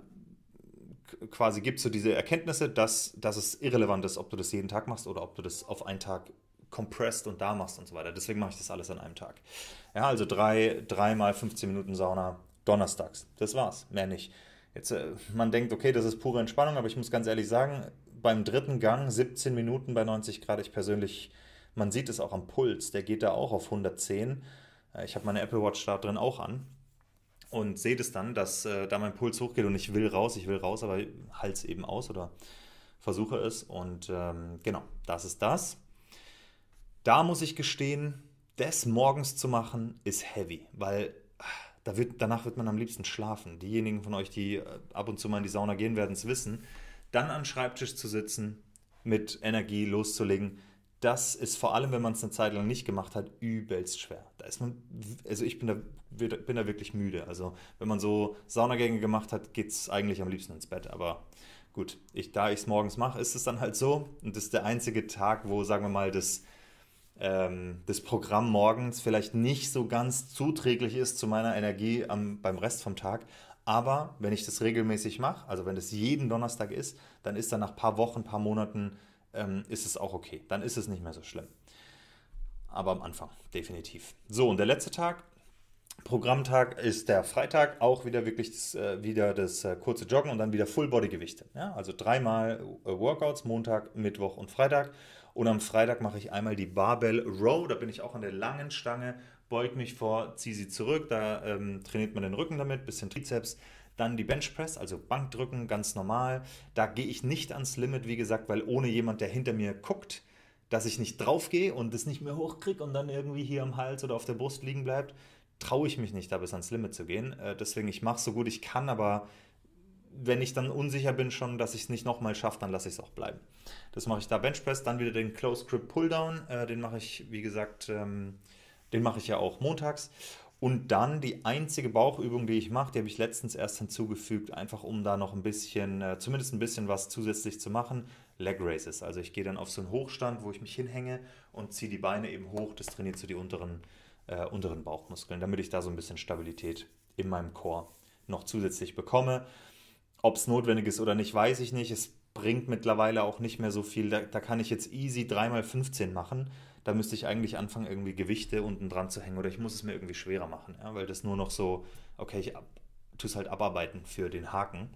quasi gibt es so diese Erkenntnisse, dass, dass es irrelevant ist, ob du das jeden Tag machst oder ob du das auf einen Tag compressed und da machst und so weiter. Deswegen mache ich das alles an einem Tag. Ja, also drei, dreimal fünfzehn Minuten Sauna donnerstags. Das war's, mehr nicht. Jetzt, äh, man denkt, okay, das ist pure Entspannung, aber ich muss ganz ehrlich sagen, beim dritten Gang, siebzehn Minuten bei neunzig Grad, ich persönlich, man sieht es auch am Puls, der geht da auch auf hundertzehn. Äh, Ich habe meine Apple Watch da drin auch an und sehe das dann, dass äh, da mein Puls hochgeht und ich will raus, ich will raus, aber halte es eben aus oder versuche es und ähm, genau, das ist das. Da muss ich gestehen, das morgens zu machen, ist heavy, weil da wird, danach wird man am liebsten schlafen. Diejenigen von euch, die äh, ab und zu mal in die Sauna gehen, werden es wissen. Dann an den Schreibtisch zu sitzen, mit Energie loszulegen, das ist vor allem, wenn man es eine Zeit lang nicht gemacht hat, übelst schwer. Da ist man, also ich bin da, bin da wirklich müde. Also wenn man so Saunagänge gemacht hat, geht es eigentlich am liebsten ins Bett. Aber gut, ich, da ich es morgens mache, ist es dann halt so. Und das ist der einzige Tag, wo, sagen wir mal, das ähm, das Programm morgens vielleicht nicht so ganz zuträglich ist zu meiner Energie am, beim Rest vom Tag. Aber wenn ich das regelmäßig mache, also wenn das jeden Donnerstag ist, dann ist dann nach ein paar Wochen, ein paar Monaten, ähm, ist es auch okay. Dann ist es nicht mehr so schlimm. Aber am Anfang, definitiv. So, und der letzte Tag, Programmtag ist der Freitag, auch wieder wirklich das, äh, wieder das äh, kurze Joggen und dann wieder Full-Body-Gewichte. Ja? Also dreimal äh, Workouts, Montag, Mittwoch und Freitag. Und am Freitag mache ich einmal die Barbell Row, da bin ich auch an der langen Stange, beug mich vor, ziehe sie zurück, da ähm, trainiert man den Rücken damit, bisschen Trizeps. Dann die Benchpress, also Bankdrücken, ganz normal. Da gehe ich nicht ans Limit, wie gesagt, weil ohne jemand, der hinter mir guckt, dass ich nicht draufgehe und es nicht mehr hochkriege und dann irgendwie hier am Hals oder auf der Brust liegen bleibt, traue ich mich nicht, da bis ans Limit zu gehen. Äh, deswegen, ich mache es so gut ich kann, aber wenn ich dann unsicher bin schon, dass ich es nicht nochmal schaffe, dann lasse ich es auch bleiben. Das mache ich da Benchpress, dann wieder den Close Grip Pulldown, äh, den mache ich, wie gesagt, ähm, den mache ich ja auch montags. Und dann die einzige Bauchübung, die ich mache, die habe ich letztens erst hinzugefügt, einfach um da noch ein bisschen, äh, zumindest ein bisschen was zusätzlich zu machen, Leg Raises. Also ich gehe dann auf so einen Hochstand, wo ich mich hinhänge und ziehe die Beine eben hoch. Das trainiert so die unteren, äh, unteren Bauchmuskeln, damit ich da so ein bisschen Stabilität in meinem Core noch zusätzlich bekomme. Ob es notwendig ist oder nicht, weiß ich nicht. Es bringt mittlerweile auch nicht mehr so viel. Da, da kann ich jetzt easy drei mal fünfzehn machen. Da müsste ich eigentlich anfangen, irgendwie Gewichte unten dran zu hängen oder ich muss es mir irgendwie schwerer machen, ja? Weil das nur noch so, okay, ich tue es halt abarbeiten für den Haken.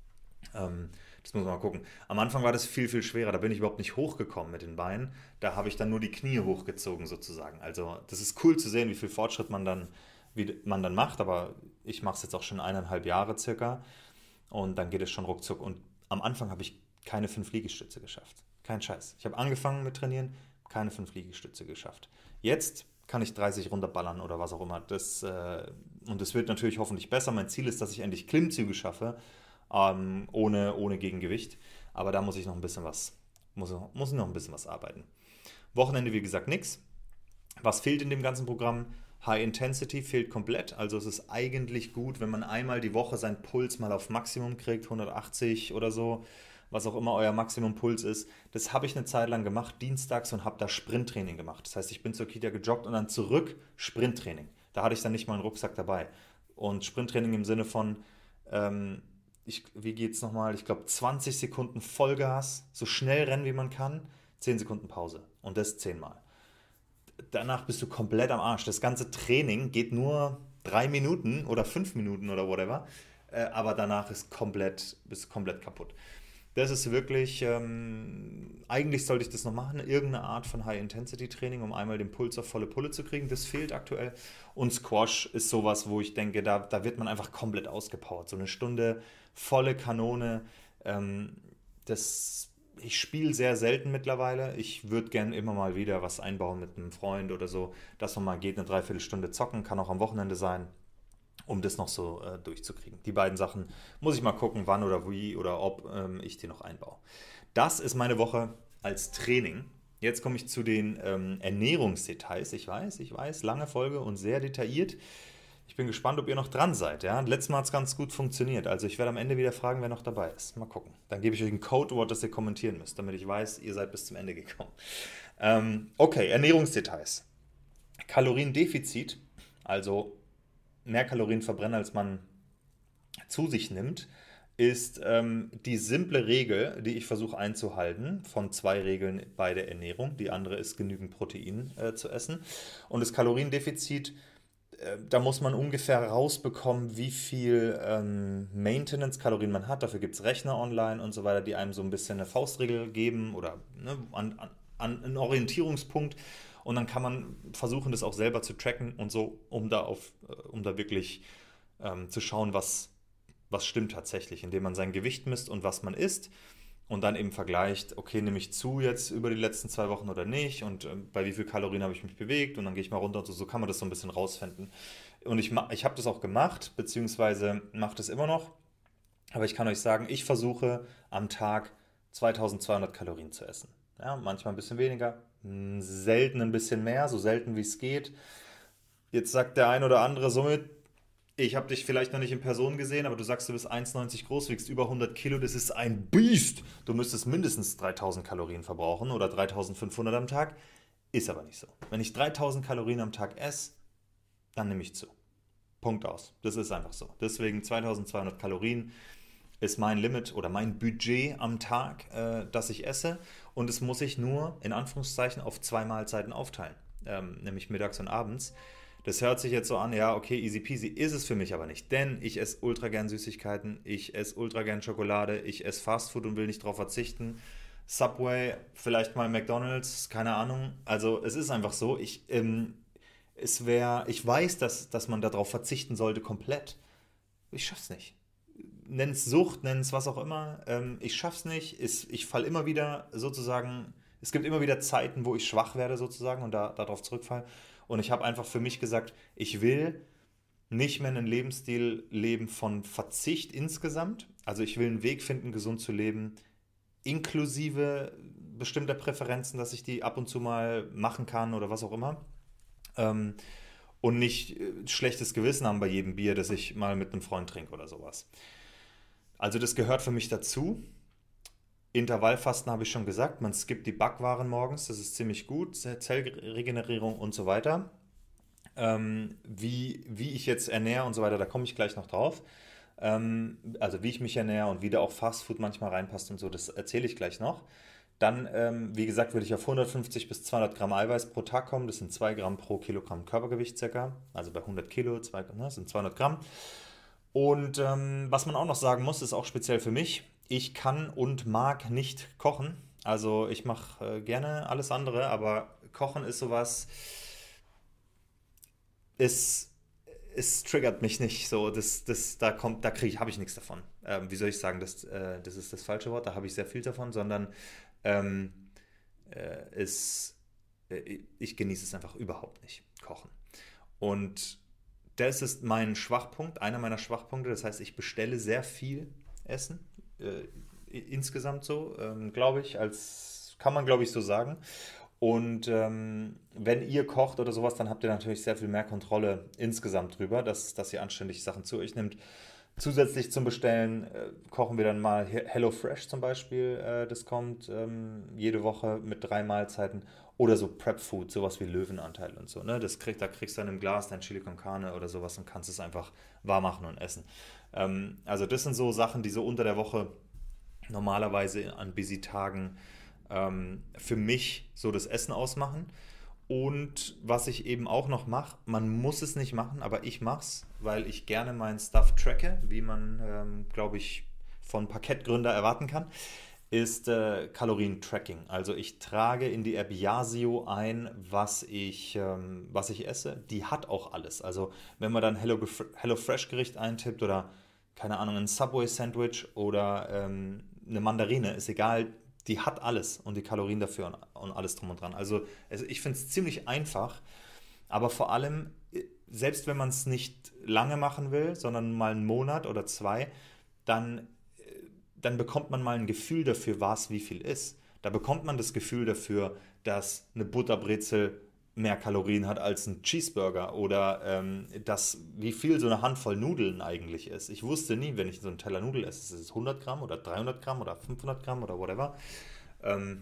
Ähm, das muss man mal gucken. Am Anfang war das viel, viel schwerer. Da bin ich überhaupt nicht hochgekommen mit den Beinen. Da habe ich dann nur die Knie hochgezogen sozusagen. Also das ist cool zu sehen, wie viel Fortschritt man dann, wie man dann macht. Aber ich mache es jetzt auch schon eineinhalb Jahre circa. Und dann geht es schon ruckzuck. Und am Anfang habe ich keine fünf Liegestütze geschafft. Kein Scheiß. Ich habe angefangen mit Trainieren, keine fünf Liegestütze geschafft. Jetzt kann ich dreißig runterballern oder was auch immer. Das, äh, und es wird natürlich hoffentlich besser. Mein Ziel ist, dass ich endlich Klimmzüge schaffe, ähm, ohne, ohne Gegengewicht. Aber da muss ich noch ein bisschen was, muss, muss ich noch ein bisschen was arbeiten. Wochenende, wie gesagt, nichts. Was fehlt in dem ganzen Programm? High Intensity fehlt komplett. Also es ist eigentlich gut, wenn man einmal die Woche seinen Puls mal auf Maximum kriegt, hundertachtzig oder so, was auch immer euer Maximumpuls ist. Das habe ich eine Zeit lang gemacht, dienstags, und habe da Sprinttraining gemacht. Das heißt, ich bin zur Kita gejoggt und dann zurück Sprinttraining. Da hatte ich dann nicht mal einen Rucksack dabei. Und Sprinttraining im Sinne von, ähm, ich, wie geht es nochmal? Ich glaube zwanzig Sekunden Vollgas, so schnell rennen wie man kann, zehn Sekunden Pause und das zehnmal. Danach bist du komplett am Arsch. Das ganze Training geht nur drei Minuten oder fünf Minuten oder whatever, äh, aber danach ist komplett, bist komplett kaputt. Das ist wirklich, ähm, eigentlich sollte ich das noch machen, irgendeine Art von High-Intensity-Training, um einmal den Puls auf volle Pulle zu kriegen. Das fehlt aktuell. Und Squash ist sowas, wo ich denke, da, da wird man einfach komplett ausgepowert. So eine Stunde volle Kanone. Ähm, das, ich spiele sehr selten mittlerweile. Ich würde gerne immer mal wieder was einbauen mit einem Freund oder so, dass man mal geht, eine Dreiviertelstunde zocken, kann auch am Wochenende sein, um das noch so äh, durchzukriegen. Die beiden Sachen muss ich mal gucken, wann oder wie oder ob ähm, ich die noch einbaue. Das ist meine Woche als Training. Jetzt komme ich zu den ähm, Ernährungsdetails. Ich weiß, ich weiß, lange Folge und sehr detailliert. Ich bin gespannt, ob ihr noch dran seid. Ja? Letztes Mal hat es ganz gut funktioniert. Also ich werde am Ende wieder fragen, wer noch dabei ist. Mal gucken. Dann gebe ich euch ein Codewort, das ihr kommentieren müsst, damit ich weiß, ihr seid bis zum Ende gekommen. Ähm, okay, Ernährungsdetails. Kaloriendefizit, also mehr Kalorien verbrennen, als man zu sich nimmt, ist ähm, die simple Regel, die ich versuche einzuhalten, von zwei Regeln bei der Ernährung. Die andere ist, genügend Protein äh, zu essen. Und das Kaloriendefizit, äh, da muss man ungefähr rausbekommen, wie viel ähm, Maintenance-Kalorien man hat. Dafür gibt es Rechner online und so weiter, die einem so ein bisschen eine Faustregel geben oder ne, an, an, an einen Orientierungspunkt. Und dann kann man versuchen, das auch selber zu tracken und so, um da, auf, um da wirklich ähm, zu schauen, was, was stimmt tatsächlich, indem man sein Gewicht misst und was man isst und dann eben vergleicht, okay, nehme ich zu jetzt über die letzten zwei Wochen oder nicht und äh, bei wie viel Kalorien habe ich mich bewegt und dann gehe ich mal runter und so, so kann man das so ein bisschen rausfinden. Und ich, ich habe das auch gemacht, beziehungsweise mache das immer noch, aber ich kann euch sagen, ich versuche am Tag zweitausendzweihundert Kalorien zu essen. Ja, manchmal ein bisschen weniger, selten ein bisschen mehr, so selten wie es geht. Jetzt sagt der ein oder andere somit, ich habe dich vielleicht noch nicht in Person gesehen, aber du sagst, du bist eins Komma neunzig groß, wiegst über hundert Kilo, das ist ein Biest. Du müsstest mindestens dreitausend Kalorien verbrauchen oder dreitausendfünfhundert am Tag. Ist aber nicht so. Wenn ich dreitausend Kalorien am Tag esse, dann nehme ich zu. Punkt aus. Das ist einfach so. Deswegen zweitausendzweihundert Kalorien ist mein Limit oder mein Budget am Tag, äh, das ich esse. Und es muss ich nur, in Anführungszeichen, auf zwei Mahlzeiten aufteilen. Ähm, nämlich mittags und abends. Das hört sich jetzt so an, ja, okay, easy peasy, ist es für mich aber nicht. Denn ich esse ultra gern Süßigkeiten, ich esse ultra gern Schokolade, ich esse Fastfood und will nicht darauf verzichten. Subway, vielleicht mal McDonald's, keine Ahnung. Also es ist einfach so, ich, ähm, es wäre, ich weiß, dass, dass man darauf verzichten sollte komplett. Ich schaff's nicht. Nenn es Sucht, nenn es was auch immer. Ähm, ich schaff's nicht. Ich, ich falle immer wieder sozusagen, es gibt immer wieder Zeiten, wo ich schwach werde sozusagen und da, darauf zurückfalle. Und ich habe einfach für mich gesagt, ich will nicht mehr einen Lebensstil leben von Verzicht insgesamt. Also ich will einen Weg finden, gesund zu leben, inklusive bestimmter Präferenzen, dass ich die ab und zu mal machen kann oder was auch immer. Ähm, und nicht äh, schlechtes Gewissen haben bei jedem Bier, das ich mal mit einem Freund trinke oder sowas. Also das gehört für mich dazu. Intervallfasten habe ich schon gesagt, man skippt die Backwaren morgens, das ist ziemlich gut, Zellregenerierung und so weiter. Ähm, wie, wie ich jetzt ernähre und so weiter, da komme ich gleich noch drauf. Ähm, also wie ich mich ernähre und wie da auch Fastfood manchmal reinpasst und so, das erzähle ich gleich noch. Dann, ähm, wie gesagt, würde ich auf hundertfünfzig bis zweihundert Gramm Eiweiß pro Tag kommen. Das sind zwei Gramm pro Kilogramm Körpergewicht circa. Also bei hundert Kilo, zwei, ne, das sind zweihundert Gramm. Und ähm, was man auch noch sagen muss, ist auch speziell für mich, ich kann und mag nicht kochen. Also ich mache äh, gerne alles andere, aber Kochen ist sowas, es, es triggert mich nicht so. Das, das, da kommt, da kriege ich, habe ich nichts davon. Ähm, wie soll ich sagen, das, äh, das ist das falsche Wort, da habe ich sehr viel davon, sondern ähm, äh, es, äh, ich genieße es einfach überhaupt nicht, Kochen. Und das ist mein Schwachpunkt, einer meiner Schwachpunkte. Das heißt, ich bestelle sehr viel Essen. Äh, insgesamt so, ähm, glaube ich, als kann man, glaube ich, so sagen. Und ähm, wenn ihr kocht oder sowas, dann habt ihr natürlich sehr viel mehr Kontrolle insgesamt drüber, dass, dass ihr anständig Sachen zu euch nimmt. Zusätzlich zum Bestellen äh, kochen wir dann mal Hello Fresh zum Beispiel. Äh, das kommt ähm, jede Woche mit drei Mahlzeiten. Oder so Prep Food, sowas wie Löwenanteil und so. Ne? Das krieg, da kriegst du dann im Glas dein Chili con Carne oder sowas und kannst es einfach warm machen und essen. Ähm, also das sind so Sachen, die so unter der Woche normalerweise an busy Tagen ähm, für mich so das Essen ausmachen. Und was ich eben auch noch mache, man muss es nicht machen, aber ich mache es, weil ich gerne meinen Stuff tracke, wie man, ähm, glaube ich, von Parkettgründer erwarten kann, ist äh, Kalorien-Tracking. Also ich trage in die App Yasio ein, was ich, ähm, was ich esse. Die hat auch alles. Also wenn man dann Hello, Hello Fresh Gericht eintippt oder keine Ahnung, ein Subway Sandwich oder ähm, eine Mandarine, ist egal, die hat alles und die Kalorien dafür und, und alles drum und dran. Also es, ich finde es ziemlich einfach, aber vor allem, äh, selbst wenn man es nicht lange machen will, sondern mal einen Monat oder zwei, dann, äh, dann bekommt man mal ein Gefühl dafür, was wie viel ist. Da bekommt man das Gefühl dafür, dass eine Butterbrezel mehr Kalorien hat als ein Cheeseburger oder ähm, dass, wie viel so eine Handvoll Nudeln eigentlich ist. Ich wusste nie, wenn ich so einen Teller Nudeln esse, ist es hundert Gramm oder dreihundert Gramm oder fünfhundert Gramm oder whatever. Ähm,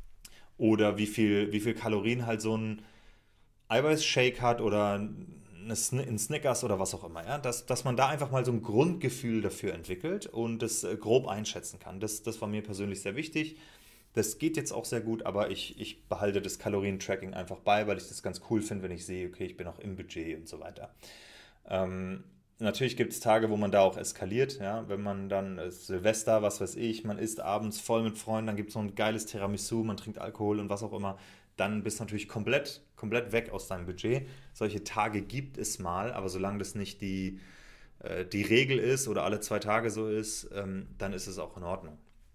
oder wie viel, wie viel Kalorien halt so ein Eiweißshake hat oder eine Sn ein Snickers oder was auch immer. Ja? Dass, dass man da einfach mal so ein Grundgefühl dafür entwickelt und das äh, grob einschätzen kann. Das, das war mir persönlich sehr wichtig. Das geht jetzt auch sehr gut, aber ich, ich behalte das Kalorien-Tracking einfach bei, weil ich das ganz cool finde, wenn ich sehe, okay, ich bin auch im Budget und so weiter. Ähm, Natürlich gibt es Tage, wo man da auch eskaliert, ja, wenn man dann äh, Silvester, was weiß ich, man isst abends voll mit Freunden, dann gibt es so ein geiles Tiramisu, man trinkt Alkohol und was auch immer, dann bist du natürlich komplett, komplett weg aus deinem Budget. Solche Tage gibt es mal, aber solange das nicht die, äh, die Regel ist oder alle zwei Tage so ist, ähm, dann ist es auch in Ordnung.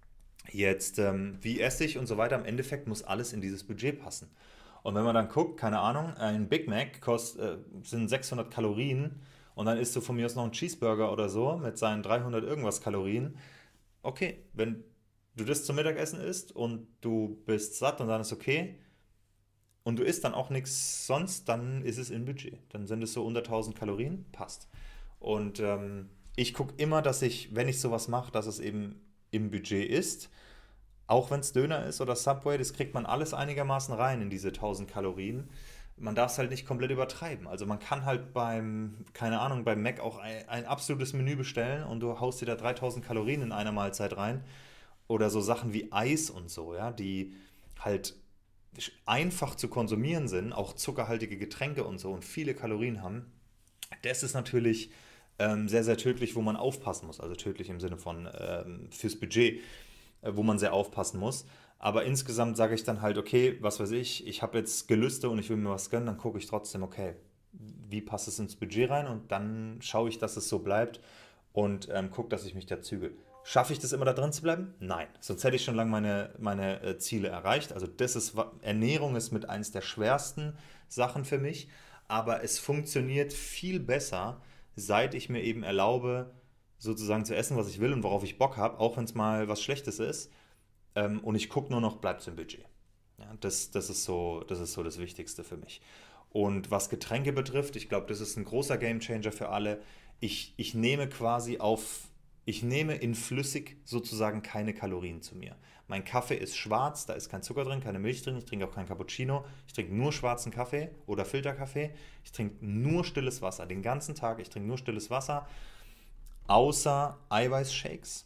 Jetzt, ähm, wie esse ich und so weiter, im Endeffekt muss alles in dieses Budget passen. Und wenn man dann guckt, keine Ahnung, ein Big Mac kostet, äh, sind sechshundert Kalorien und dann isst du von mir aus noch einen Cheeseburger oder so mit seinen dreihundert irgendwas Kalorien. Okay, wenn du das zum Mittagessen isst und du bist satt und dann ist okay und du isst dann auch nichts sonst, dann ist es im Budget. Dann sind es so unter tausend Kalorien, passt. Und ähm, ich gucke immer, dass ich, wenn ich sowas mache, dass es eben im Budget ist. Auch wenn es Döner ist oder Subway, das kriegt man alles einigermaßen rein in diese tausend Kalorien. Man darf es halt nicht komplett übertreiben. Also man kann halt beim, keine Ahnung, beim Mac auch ein, ein absolutes Menü bestellen und du haust dir da dreitausend Kalorien in einer Mahlzeit rein. Oder so Sachen wie Eis und so, ja, die halt einfach zu konsumieren sind, auch zuckerhaltige Getränke und so und viele Kalorien haben. Das ist natürlich ähm, sehr, sehr tödlich, wo man aufpassen muss. Also tödlich im Sinne von ähm, fürs Budget, äh, wo man sehr aufpassen muss. Aber insgesamt sage ich dann halt, okay, was weiß ich, ich habe jetzt Gelüste und ich will mir was gönnen, dann gucke ich trotzdem, okay, wie passt es ins Budget rein und dann schaue ich, dass es so bleibt und ähm, gucke, dass ich mich da zügel. Schaffe ich das immer da drin zu bleiben? Nein. Sonst hätte ich schon lange meine, meine äh, Ziele erreicht. Also das ist, Ernährung ist mit eins der schwersten Sachen für mich, aber es funktioniert viel besser, seit ich mir eben erlaube, sozusagen zu essen, was ich will und worauf ich Bock habe, auch wenn es mal was Schlechtes ist. Ähm, und ich gucke nur noch, bleibt es im Budget. Ja, das, das, ist so, das ist so das Wichtigste für mich. Und was Getränke betrifft, ich glaube, das ist ein großer Gamechanger für alle. Ich, ich nehme quasi auf Ich nehme in flüssig sozusagen keine Kalorien zu mir. Mein Kaffee ist schwarz, da ist kein Zucker drin, keine Milch drin, ich trinke auch keinen Cappuccino, ich trinke nur schwarzen Kaffee oder Filterkaffee, ich trinke nur stilles Wasser, den ganzen Tag, ich trinke nur stilles Wasser, außer Eiweißshakes.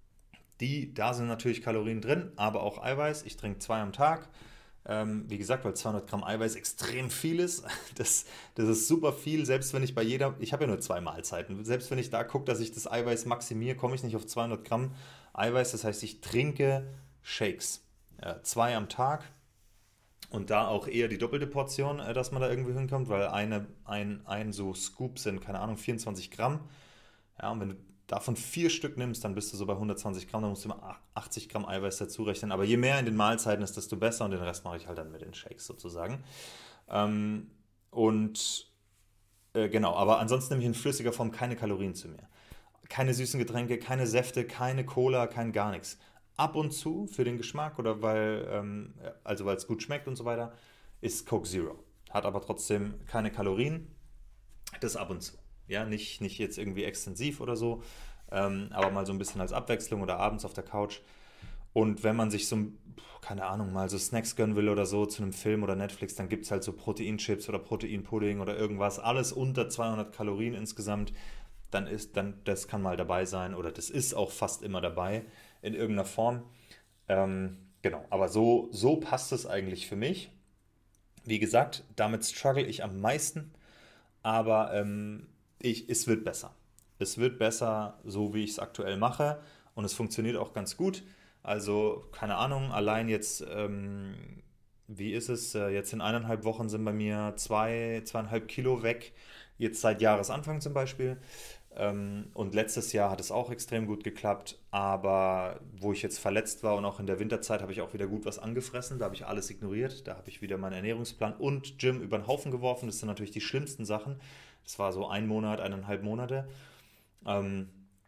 Die, da sind natürlich Kalorien drin, aber auch Eiweiß, ich trinke zwei am Tag. Ähm, wie gesagt, weil zweihundert Gramm Eiweiß extrem viel ist. Das, das ist super viel, selbst wenn ich bei jeder, ich habe ja nur zwei Mahlzeiten, selbst wenn ich da gucke, dass ich das Eiweiß maximiere, komme ich nicht auf zweihundert Gramm Eiweiß. Das heißt, ich trinke Shakes, äh, zwei am Tag und da auch eher die doppelte Portion, äh, dass man da irgendwie hinkommt, weil eine, ein, ein so Scoop sind, keine Ahnung, vierundzwanzig Gramm. Ja, und wenn du davon vier Stück nimmst, dann bist du so bei hundertzwanzig Gramm, dann musst du immer achtzig Gramm Eiweiß dazu rechnen. Aber je mehr in den Mahlzeiten ist, desto besser und den Rest mache ich halt dann mit den Shakes sozusagen. Ähm, und äh, genau, aber ansonsten nehme ich in flüssiger Form keine Kalorien zu mir. Keine süßen Getränke, keine Säfte, keine Cola, kein gar nichts. Ab und zu für den Geschmack oder weil, ähm, also weil es gut schmeckt und so weiter, ist Coke Zero. Hat aber trotzdem keine Kalorien. Das ab und zu. Ja, nicht, nicht jetzt irgendwie extensiv oder so, ähm, aber mal so ein bisschen als Abwechslung oder abends auf der Couch. Und wenn man sich so, keine Ahnung, mal so Snacks gönnen will oder so zu einem Film oder Netflix, dann gibt es halt so Proteinchips oder Proteinpudding oder irgendwas, alles unter zweihundert Kalorien insgesamt, dann ist, dann, das kann mal dabei sein oder das ist auch fast immer dabei in irgendeiner Form. Ähm, genau, aber so, so passt es eigentlich für mich. Wie gesagt, damit struggle ich am meisten, aber ähm, Ich, es wird besser. Es wird besser, so wie ich es aktuell mache. Und es funktioniert auch ganz gut. Also, keine Ahnung, allein jetzt, ähm, wie ist es? Äh, Jetzt in eineinhalb Wochen sind bei mir zwei, zweieinhalb Kilo weg. Jetzt seit Jahresanfang zum Beispiel. Ähm, und letztes Jahr hat es auch extrem gut geklappt. Aber wo ich jetzt verletzt war und auch in der Winterzeit habe ich auch wieder gut was angefressen. Da habe ich alles ignoriert. Da habe ich wieder meinen Ernährungsplan und Gym über den Haufen geworfen. Das sind natürlich die schlimmsten Sachen. Das war so ein Monat, eineinhalb Monate. Ähm,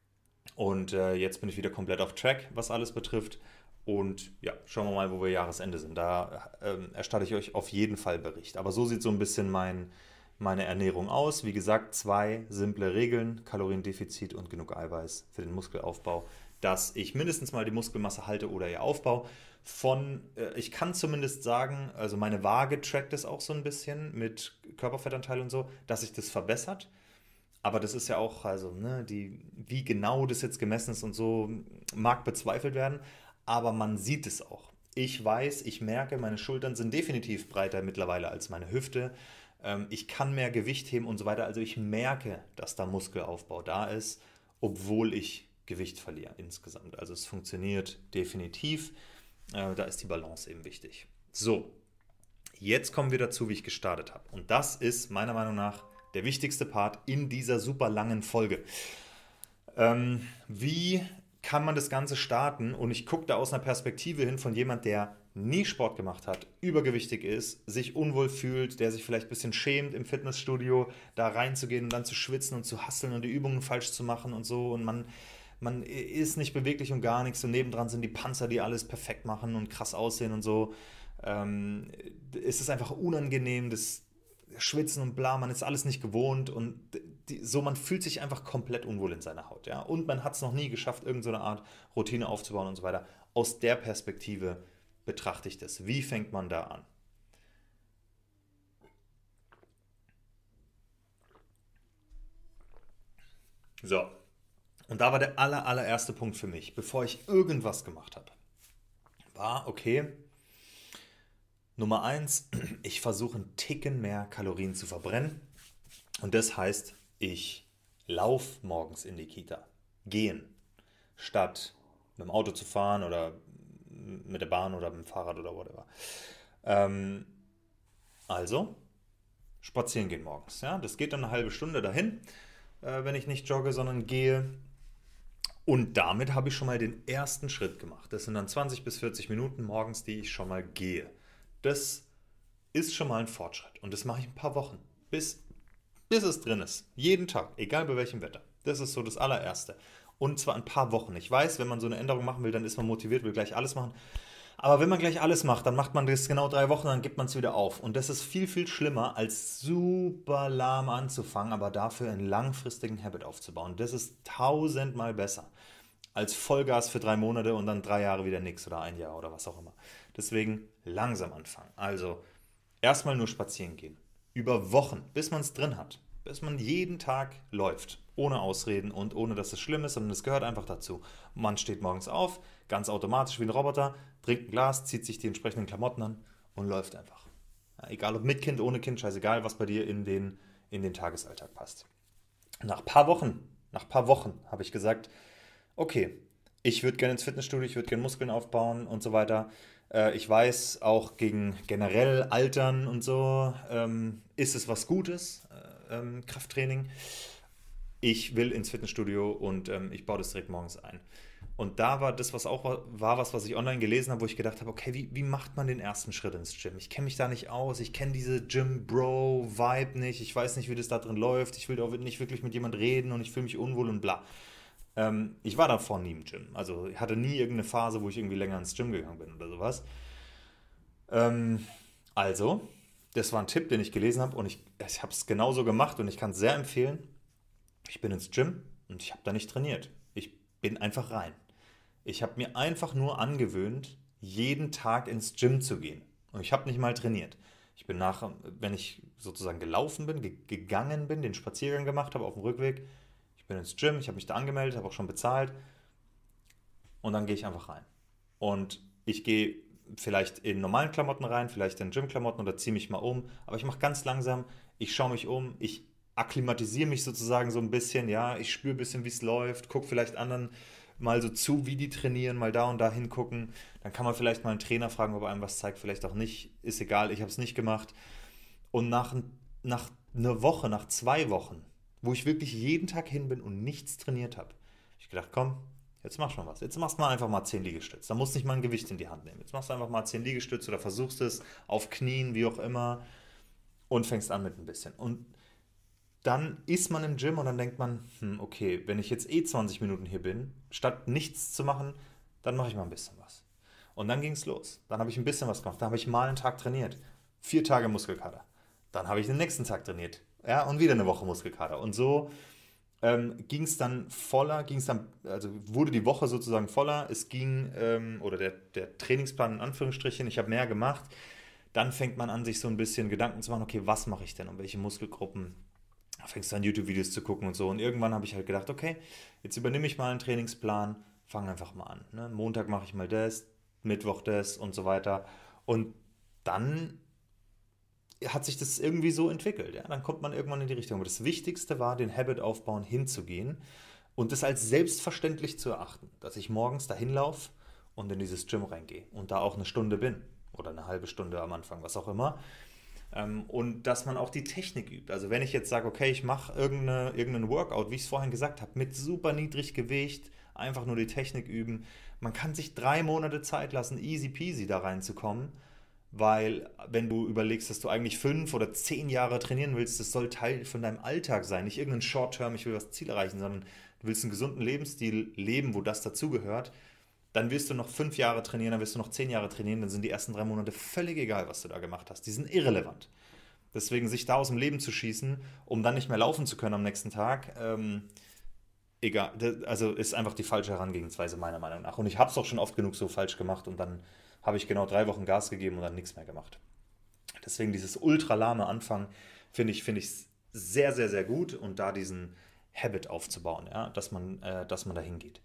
und äh, jetzt bin ich wieder komplett auf Track, was alles betrifft. Und ja, schauen wir mal, wo wir Jahresende sind. Da ähm, erstatte ich euch auf jeden Fall Bericht. Aber so sieht so ein bisschen mein, meine Ernährung aus. Wie gesagt, zwei simple Regeln: Kaloriendefizit und genug Eiweiß für den Muskelaufbau, dass ich mindestens mal die Muskelmasse halte oder ihr Aufbau. Von, äh, ich kann zumindest sagen, also meine Waage trackt es auch so ein bisschen mit Körperfettanteil und so, dass sich das verbessert. Aber das ist ja auch, also, ne, die, wie genau das jetzt gemessen ist und so, mag bezweifelt werden. Aber man sieht es auch. Ich weiß, ich merke, meine Schultern sind definitiv breiter mittlerweile als meine Hüfte. Ähm, ich kann mehr Gewicht heben und so weiter. Also ich merke, dass da Muskelaufbau da ist, obwohl ich Gewicht verliere insgesamt. Also es funktioniert definitiv. Äh, da ist die Balance eben wichtig. So, jetzt kommen wir dazu, wie ich gestartet habe. Und das ist meiner Meinung nach der wichtigste Part in dieser super langen Folge. Ähm, wie kann man das Ganze starten? Und ich gucke da aus einer Perspektive hin von jemand, der nie Sport gemacht hat, übergewichtig ist, sich unwohl fühlt, der sich vielleicht ein bisschen schämt, im Fitnessstudio da reinzugehen und dann zu schwitzen und zu hasseln und die Übungen falsch zu machen und so. Und man, man ist nicht beweglich und gar nichts. Und nebendran sind die Panzer, die alles perfekt machen und krass aussehen und so. Ähm, es ist einfach unangenehm, das Schwitzen und bla, man ist alles nicht gewohnt und die, so, man fühlt sich einfach komplett unwohl in seiner Haut. Ja? Und man hat es noch nie geschafft, irgendeine Art Routine aufzubauen und so weiter. Aus der Perspektive betrachte ich das. Wie fängt man da an? So, und da war der aller, allererste Punkt für mich, bevor ich irgendwas gemacht habe, war, okay, Nummer eins, ich versuche einen Ticken mehr Kalorien zu verbrennen. Und das heißt, ich laufe morgens in die Kita. Gehen. Statt mit dem Auto zu fahren oder mit der Bahn oder mit dem Fahrrad oder whatever. Ähm, also, spazieren gehen morgens. Ja? Das geht dann eine halbe Stunde dahin, äh, wenn ich nicht jogge, sondern gehe. Und damit habe ich schon mal den ersten Schritt gemacht. Das sind dann zwanzig bis vierzig Minuten morgens, die ich schon mal gehe. Das ist schon mal ein Fortschritt. Und das mache ich ein paar Wochen, bis, bis es drin ist. Jeden Tag, egal bei welchem Wetter. Das ist so das allererste. Und zwar ein paar Wochen. Ich weiß, wenn man so eine Änderung machen will, dann ist man motiviert, will gleich alles machen. Aber wenn man gleich alles macht, dann macht man das genau drei Wochen, dann gibt man es wieder auf. Und das ist viel, viel schlimmer, als super lahm anzufangen, aber dafür einen langfristigen Habit aufzubauen. Das ist tausendmal besser als Vollgas für drei Monate und dann drei Jahre wieder nichts oder ein Jahr oder was auch immer. Deswegen langsam anfangen. Also erstmal nur spazieren gehen. Über Wochen, bis man es drin hat. Bis man jeden Tag läuft. Ohne Ausreden und ohne, dass es schlimm ist, sondern es gehört einfach dazu. Man steht morgens auf, ganz automatisch wie ein Roboter, trinkt ein Glas, zieht sich die entsprechenden Klamotten an und läuft einfach. Ja, egal ob mit Kind, ohne Kind, scheißegal, was bei dir in den, in den Tagesalltag passt. Nach ein paar Wochen, nach ein paar Wochen habe ich gesagt, okay, ich würde gerne ins Fitnessstudio, ich würde gerne Muskeln aufbauen und so weiter. Äh, ich weiß, auch gegen generell Altern und so ähm, ist es was Gutes, äh, ähm, Krafttraining. Ich will ins Fitnessstudio und ähm, ich baue das direkt morgens ein. Und da war das, was auch war, war was, was ich online gelesen habe, wo ich gedacht habe, okay, wie, wie macht man den ersten Schritt ins Gym? Ich kenne mich da nicht aus, ich kenne diese Gym-Bro-Vibe nicht, ich weiß nicht, wie das da drin läuft, ich will da nicht wirklich mit jemand reden und ich fühle mich unwohl und bla. Ähm, ich war davor nie im Gym, also ich hatte nie irgendeine Phase, wo ich irgendwie länger ins Gym gegangen bin oder sowas. Ähm, also, das war ein Tipp, den ich gelesen habe und ich, ich habe es genauso gemacht und ich kann es sehr empfehlen. Ich bin ins Gym und ich habe da nicht trainiert. Ich bin einfach rein. Ich habe mir einfach nur angewöhnt, jeden Tag ins Gym zu gehen. Und ich habe nicht mal trainiert. Ich bin nach, wenn ich sozusagen gelaufen bin, ge- gegangen bin, den Spaziergang gemacht habe auf dem Rückweg, ich bin ins Gym, ich habe mich da angemeldet, habe auch schon bezahlt und dann gehe ich einfach rein. Und ich gehe vielleicht in normalen Klamotten rein, vielleicht in Gymklamotten oder ziehe mich mal um, aber ich mache ganz langsam, ich schaue mich um, ich akklimatisiere mich sozusagen so ein bisschen, ja, ich spüre ein bisschen, wie es läuft, gucke vielleicht anderen mal so zu, wie die trainieren, mal da und da hingucken. Dann kann man vielleicht mal einen Trainer fragen, ob er einem was zeigt, vielleicht auch nicht. Ist egal, ich habe es nicht gemacht. Und nach, nach einer Woche, nach zwei Wochen, wo ich wirklich jeden Tag hin bin und nichts trainiert habe, habe ich gedacht, komm, jetzt machst du mal was. Jetzt machst du mal einfach mal zehn Liegestütze. Da musst du nicht mal ein Gewicht in die Hand nehmen. Jetzt machst du einfach mal zehn Liegestütze oder versuchst es auf Knien, wie auch immer, und fängst an mit ein bisschen. Und dann ist man im Gym und dann denkt man, hm, okay, wenn ich jetzt eh zwanzig Minuten hier bin, statt nichts zu machen, dann mache ich mal ein bisschen was. Und dann ging es los. Dann habe ich ein bisschen was gemacht. Dann habe ich mal einen Tag trainiert. Vier Tage Muskelkater. Dann habe ich den nächsten Tag trainiert. Ja, und wieder eine Woche Muskelkater. Und so ähm, ging es dann voller, ging es dann, also wurde die Woche sozusagen voller. Es ging, ähm, oder der, der Trainingsplan in Anführungsstrichen, ich habe mehr gemacht. Dann fängt man an, sich so ein bisschen Gedanken zu machen, okay, was mache ich denn und welche Muskelgruppen. Da fängst du an, YouTube-Videos zu gucken und so. Und irgendwann habe ich halt gedacht, okay, jetzt übernehme ich mal einen Trainingsplan, fange einfach mal an. Ne? Montag mache ich mal das, Mittwoch das und so weiter. Und dann hat sich das irgendwie so entwickelt. Ja? Dann kommt man irgendwann in die Richtung. Aber das Wichtigste war, den Habit aufbauen, hinzugehen und das als selbstverständlich zu erachten, dass ich morgens dahin laufe und in dieses Gym reingehe und da auch eine Stunde bin oder eine halbe Stunde am Anfang, was auch immer. Ähm, und dass man auch die Technik übt. Also wenn ich jetzt sage, okay, ich mache irgendeine, irgendeinen Workout, wie ich es vorhin gesagt habe, mit super niedrig Gewicht, einfach nur die Technik üben. Man kann sich drei Monate Zeit lassen, easy peasy da reinzukommen, weil wenn du überlegst, dass du eigentlich fünf oder zehn Jahre trainieren willst, das soll Teil von deinem Alltag sein, nicht irgendein Short-Term, ich will das Ziel erreichen, sondern du willst einen gesunden Lebensstil leben, wo das dazugehört, dann wirst du noch fünf Jahre trainieren, dann wirst du noch zehn Jahre trainieren, dann sind die ersten drei Monate völlig egal, was du da gemacht hast. Die sind irrelevant. Deswegen sich da aus dem Leben zu schießen, um dann nicht mehr laufen zu können am nächsten Tag, ähm, egal, das, also ist einfach die falsche Herangehensweise meiner Meinung nach. Und ich habe es auch schon oft genug so falsch gemacht und dann habe ich genau drei Wochen Gas gegeben und dann nichts mehr gemacht. Deswegen dieses ultralahme Anfang finde ich, finde ich sehr, sehr, sehr gut und da diesen Habit aufzubauen, ja, dass man, äh, dass man da hingeht.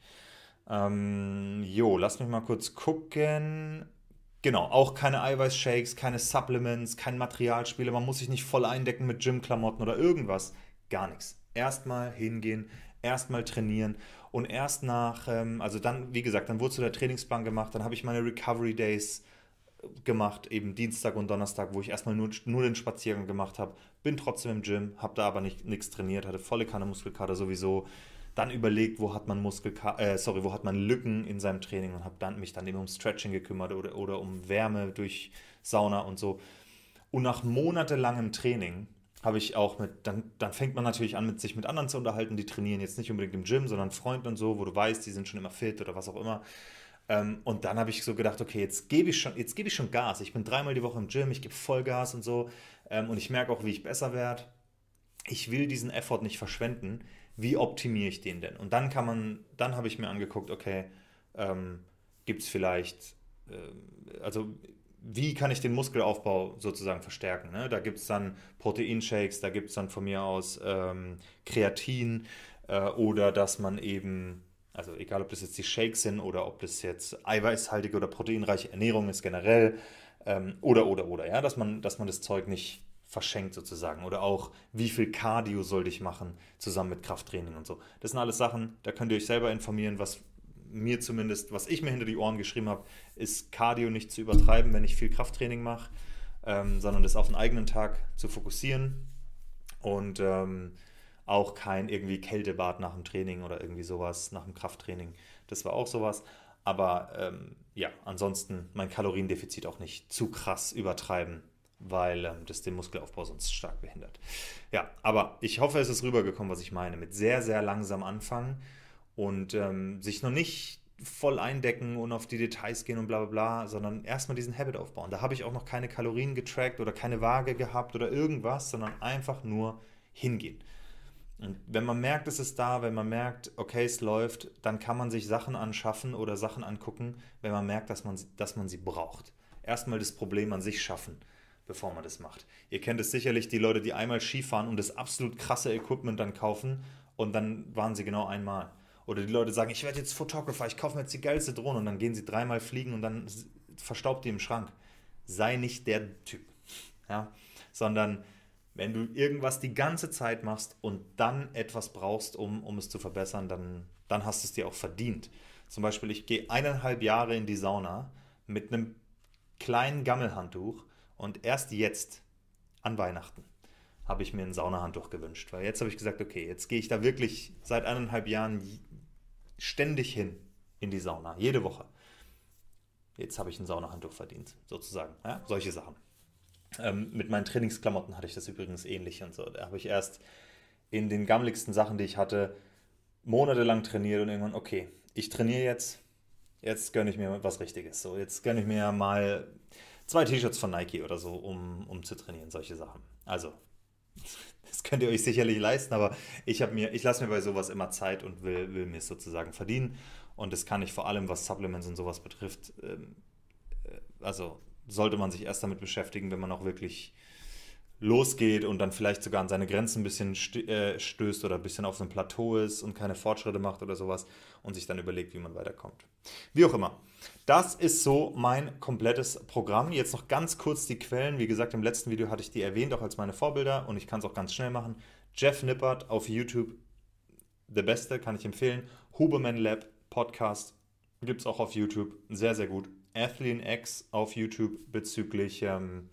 Ähm, jo, lass mich mal kurz gucken. Genau, auch keine Eiweißshakes, keine Supplements, kein Materialspiele. Man muss sich nicht voll eindecken mit Gymklamotten oder irgendwas. Gar nichts. Erstmal hingehen, erstmal trainieren und erst nach, ähm, also dann, wie gesagt, dann wurde so der Trainingsplan gemacht, dann habe ich meine Recovery Days gemacht, eben Dienstag und Donnerstag, wo ich erstmal nur, nur den Spaziergang gemacht habe, bin trotzdem im Gym, habe da aber nicht, nichts trainiert, hatte volle Kanne Muskelkater sowieso, dann überlegt, wo hat man Muskelka äh, sorry, wo hat man Lücken in seinem Training und habe dann mich dann eben um Stretching gekümmert oder, oder um Wärme durch Sauna und so. Und nach monatelangem Training habe ich auch mit, dann, dann fängt man natürlich an, mit sich mit anderen zu unterhalten, die trainieren jetzt nicht unbedingt im Gym, sondern Freunden und so, wo du weißt, die sind schon immer fit oder was auch immer. Ähm, und dann habe ich so gedacht, okay, jetzt gebe ich schon, jetzt gebe ich schon Gas. Ich bin dreimal die Woche im Gym, ich gebe Vollgas und so. Ähm, und ich merke auch, wie ich besser werde. Ich will diesen Effort nicht verschwenden. Wie optimiere ich den denn? Und dann kann man, dann habe ich mir angeguckt, okay, ähm, gibt es vielleicht, äh, also wie kann ich den Muskelaufbau sozusagen verstärken? Ne? Da gibt es dann Proteinshakes, da gibt es dann von mir aus ähm, Kreatin äh, oder dass man eben, also egal ob das jetzt die Shakes sind oder ob das jetzt eiweißhaltige oder proteinreiche Ernährung ist generell ähm, oder oder oder, ja, dass man, dass man das Zeug nicht verschenkt sozusagen. Oder auch, wie viel Cardio sollte ich machen, zusammen mit Krafttraining und so. Das sind alles Sachen, da könnt ihr euch selber informieren, was mir zumindest, was ich mir hinter die Ohren geschrieben habe, ist Cardio nicht zu übertreiben, wenn ich viel Krafttraining mache, ähm, sondern das auf den eigenen Tag zu fokussieren und ähm, auch kein irgendwie Kältebad nach dem Training oder irgendwie sowas, nach dem Krafttraining. Das war auch sowas. Aber ähm, ja, ansonsten mein Kaloriendefizit auch nicht zu krass übertreiben, weil ähm, das den Muskelaufbau sonst stark behindert. Ja, aber ich hoffe, es ist rübergekommen, was ich meine. Mit sehr, sehr langsam anfangen und ähm, sich noch nicht voll eindecken und auf die Details gehen und bla bla bla, sondern erstmal diesen Habit aufbauen. Da habe ich auch noch keine Kalorien getrackt oder keine Waage gehabt oder irgendwas, sondern einfach nur hingehen. Und wenn man merkt, es ist da, wenn man merkt, okay, es läuft, dann kann man sich Sachen anschaffen oder Sachen angucken, wenn man merkt, dass man, dass man sie braucht. Erstmal das Problem an sich schaffen, bevor man das macht. Ihr kennt es sicherlich, die Leute, die einmal Skifahren und das absolut krasse Equipment dann kaufen und dann waren sie genau einmal. Oder die Leute sagen, ich werde jetzt Photographer, ich kaufe mir jetzt die geilste Drohne und dann gehen sie dreimal fliegen und dann verstaubt die im Schrank. Sei nicht der Typ. Ja? Sondern wenn du irgendwas die ganze Zeit machst und dann etwas brauchst, um, um es zu verbessern, dann, dann hast du es dir auch verdient. Zum Beispiel, ich gehe eineinhalb Jahre in die Sauna mit einem kleinen Gammelhandtuch und erst jetzt, an Weihnachten, habe ich mir ein Saunahandtuch gewünscht. Weil jetzt habe ich gesagt, okay, jetzt gehe ich da wirklich seit eineinhalb Jahren ständig hin in die Sauna, jede Woche. Jetzt habe ich ein Saunahandtuch verdient, sozusagen. Ja, solche Sachen. Ähm, mit meinen Trainingsklamotten hatte ich das übrigens ähnlich und so. Da habe ich erst in den gammeligsten Sachen, die ich hatte, monatelang trainiert und irgendwann, okay, ich trainiere jetzt, jetzt gönne ich mir was Richtiges. So, jetzt gönne ich mir mal zwei T-Shirts von Nike oder so, um, um zu trainieren, solche Sachen. Also, das könnt ihr euch sicherlich leisten, aber ich habe mir, ich lasse mir bei sowas immer Zeit und will, will mir es sozusagen verdienen. Und das kann ich vor allem, was Supplements und sowas betrifft, ähm, also sollte man sich erst damit beschäftigen, wenn man auch wirklich losgeht und dann vielleicht sogar an seine Grenzen ein bisschen stößt oder ein bisschen auf so einem Plateau ist und keine Fortschritte macht oder sowas und sich dann überlegt, wie man weiterkommt. Wie auch immer. Das ist so mein komplettes Programm. Jetzt noch ganz kurz die Quellen. Wie gesagt, im letzten Video hatte ich die erwähnt, auch als meine Vorbilder und ich kann es auch ganz schnell machen. Jeff Nippert auf YouTube, der Beste, kann ich empfehlen. Huberman Lab Podcast gibt es auch auf YouTube, sehr, sehr gut. Athlean X auf YouTube bezüglich ähm,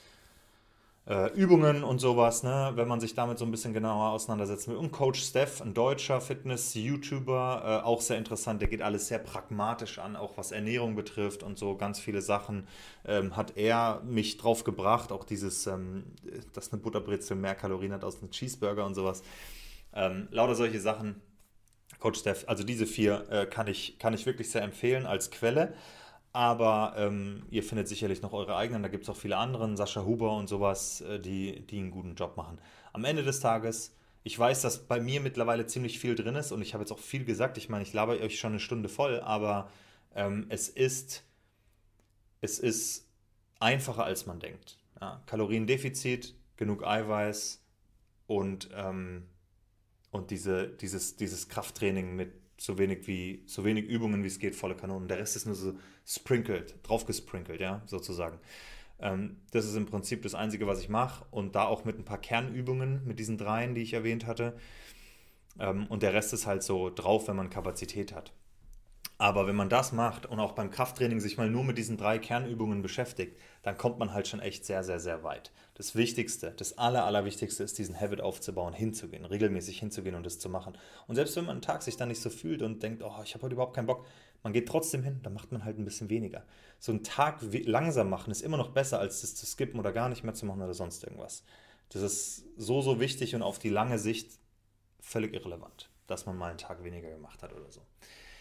äh, Übungen und sowas, ne? Wenn man sich damit so ein bisschen genauer auseinandersetzen will. Und Coach Steph, ein deutscher Fitness-YouTuber, äh, auch sehr interessant. Der geht alles sehr pragmatisch an, auch was Ernährung betrifft und so ganz viele Sachen. Ähm, hat er mich drauf gebracht, auch dieses, ähm, dass eine Butterbrezel mehr Kalorien hat als ein Cheeseburger und sowas. Ähm, lauter solche Sachen. Coach Steph, also diese vier äh, kann ich, kann ich wirklich sehr empfehlen als Quelle. Aber ähm, ihr findet sicherlich noch eure eigenen, da gibt es auch viele andere, Sascha Huber und sowas, äh, die, die einen guten Job machen. Am Ende des Tages, ich weiß, dass bei mir mittlerweile ziemlich viel drin ist und ich habe jetzt auch viel gesagt, ich meine, ich laber euch schon eine Stunde voll, aber ähm, es ist, es ist einfacher, als man denkt. Ja, Kaloriendefizit, genug Eiweiß und, ähm, und diese, dieses, dieses Krafttraining mit so wenig wie, so wenig Übungen wie es geht, volle Kanonen. Der Rest ist nur so sprinkled, draufgesprinkelt, ja, sozusagen. Ähm, das ist im Prinzip das Einzige, was ich mache und da auch mit ein paar Kernübungen, mit diesen dreien, die ich erwähnt hatte. Ähm, und der Rest ist halt so drauf, wenn man Kapazität hat. Aber wenn man das macht und auch beim Krafttraining sich mal nur mit diesen drei Kernübungen beschäftigt, dann kommt man halt schon echt sehr, sehr, sehr weit. Das Wichtigste, das Aller, Allerwichtigste ist, diesen Habit aufzubauen, hinzugehen, regelmäßig hinzugehen und das zu machen. Und selbst wenn man einen Tag sich dann nicht so fühlt und denkt, oh, ich habe heute überhaupt keinen Bock, man geht trotzdem hin, dann macht man halt ein bisschen weniger. So einen Tag langsam machen ist immer noch besser, als das zu skippen oder gar nicht mehr zu machen oder sonst irgendwas. Das ist so, so wichtig und auf die lange Sicht völlig irrelevant, dass man mal einen Tag weniger gemacht hat oder so.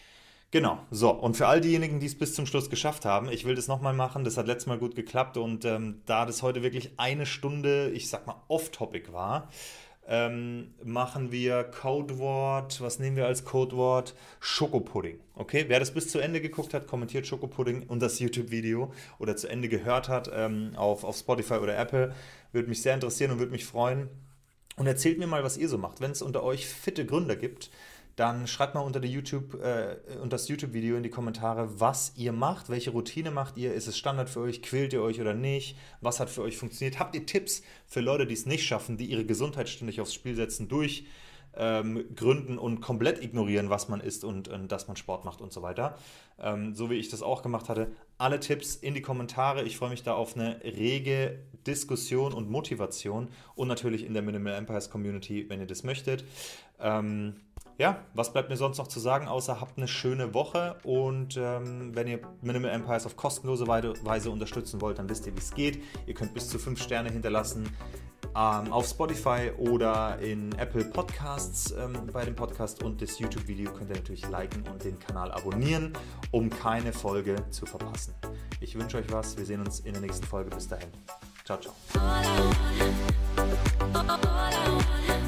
Genau, so. Und für all diejenigen, die es bis zum Schluss geschafft haben, ich will das nochmal machen. Das hat letztes Mal gut geklappt und ähm, da das heute wirklich eine Stunde, ich sag mal, off-topic war, ähm, machen wir Codewort, was nehmen wir als Codewort? Schokopudding. Okay, wer das bis zu Ende geguckt hat, kommentiert Schokopudding und das YouTube-Video oder zu Ende gehört hat ähm, auf, auf Spotify oder Apple, würde mich sehr interessieren und würde mich freuen. Und erzählt mir mal, was ihr so macht. Wenn es unter euch fitte Gründer gibt, dann schreibt mal unter, die YouTube, äh, unter das YouTube-Video in die Kommentare, was ihr macht, welche Routine macht ihr, ist es Standard für euch, quält ihr euch oder nicht, was hat für euch funktioniert, habt ihr Tipps für Leute, die es nicht schaffen, die ihre Gesundheit ständig aufs Spiel setzen durch ähm, Gründen und komplett ignorieren, was man isst und, und dass man Sport macht und so weiter. Ähm, so wie ich das auch gemacht hatte. Alle Tipps in die Kommentare, ich freue mich da auf eine rege Diskussion und Motivation und natürlich in der Minimal Empires Community, wenn ihr das möchtet. Ähm, Ja, was bleibt mir sonst noch zu sagen, außer habt eine schöne Woche und ähm, wenn ihr Minimal Empires auf kostenlose Weise unterstützen wollt, dann wisst ihr, wie es geht. Ihr könnt bis zu fünf Sterne hinterlassen ähm, auf Spotify oder in Apple Podcasts ähm, bei dem Podcast und das YouTube-Video könnt ihr natürlich liken und den Kanal abonnieren, um keine Folge zu verpassen. Ich wünsche euch was, wir sehen uns in der nächsten Folge. Bis dahin. Ciao, ciao.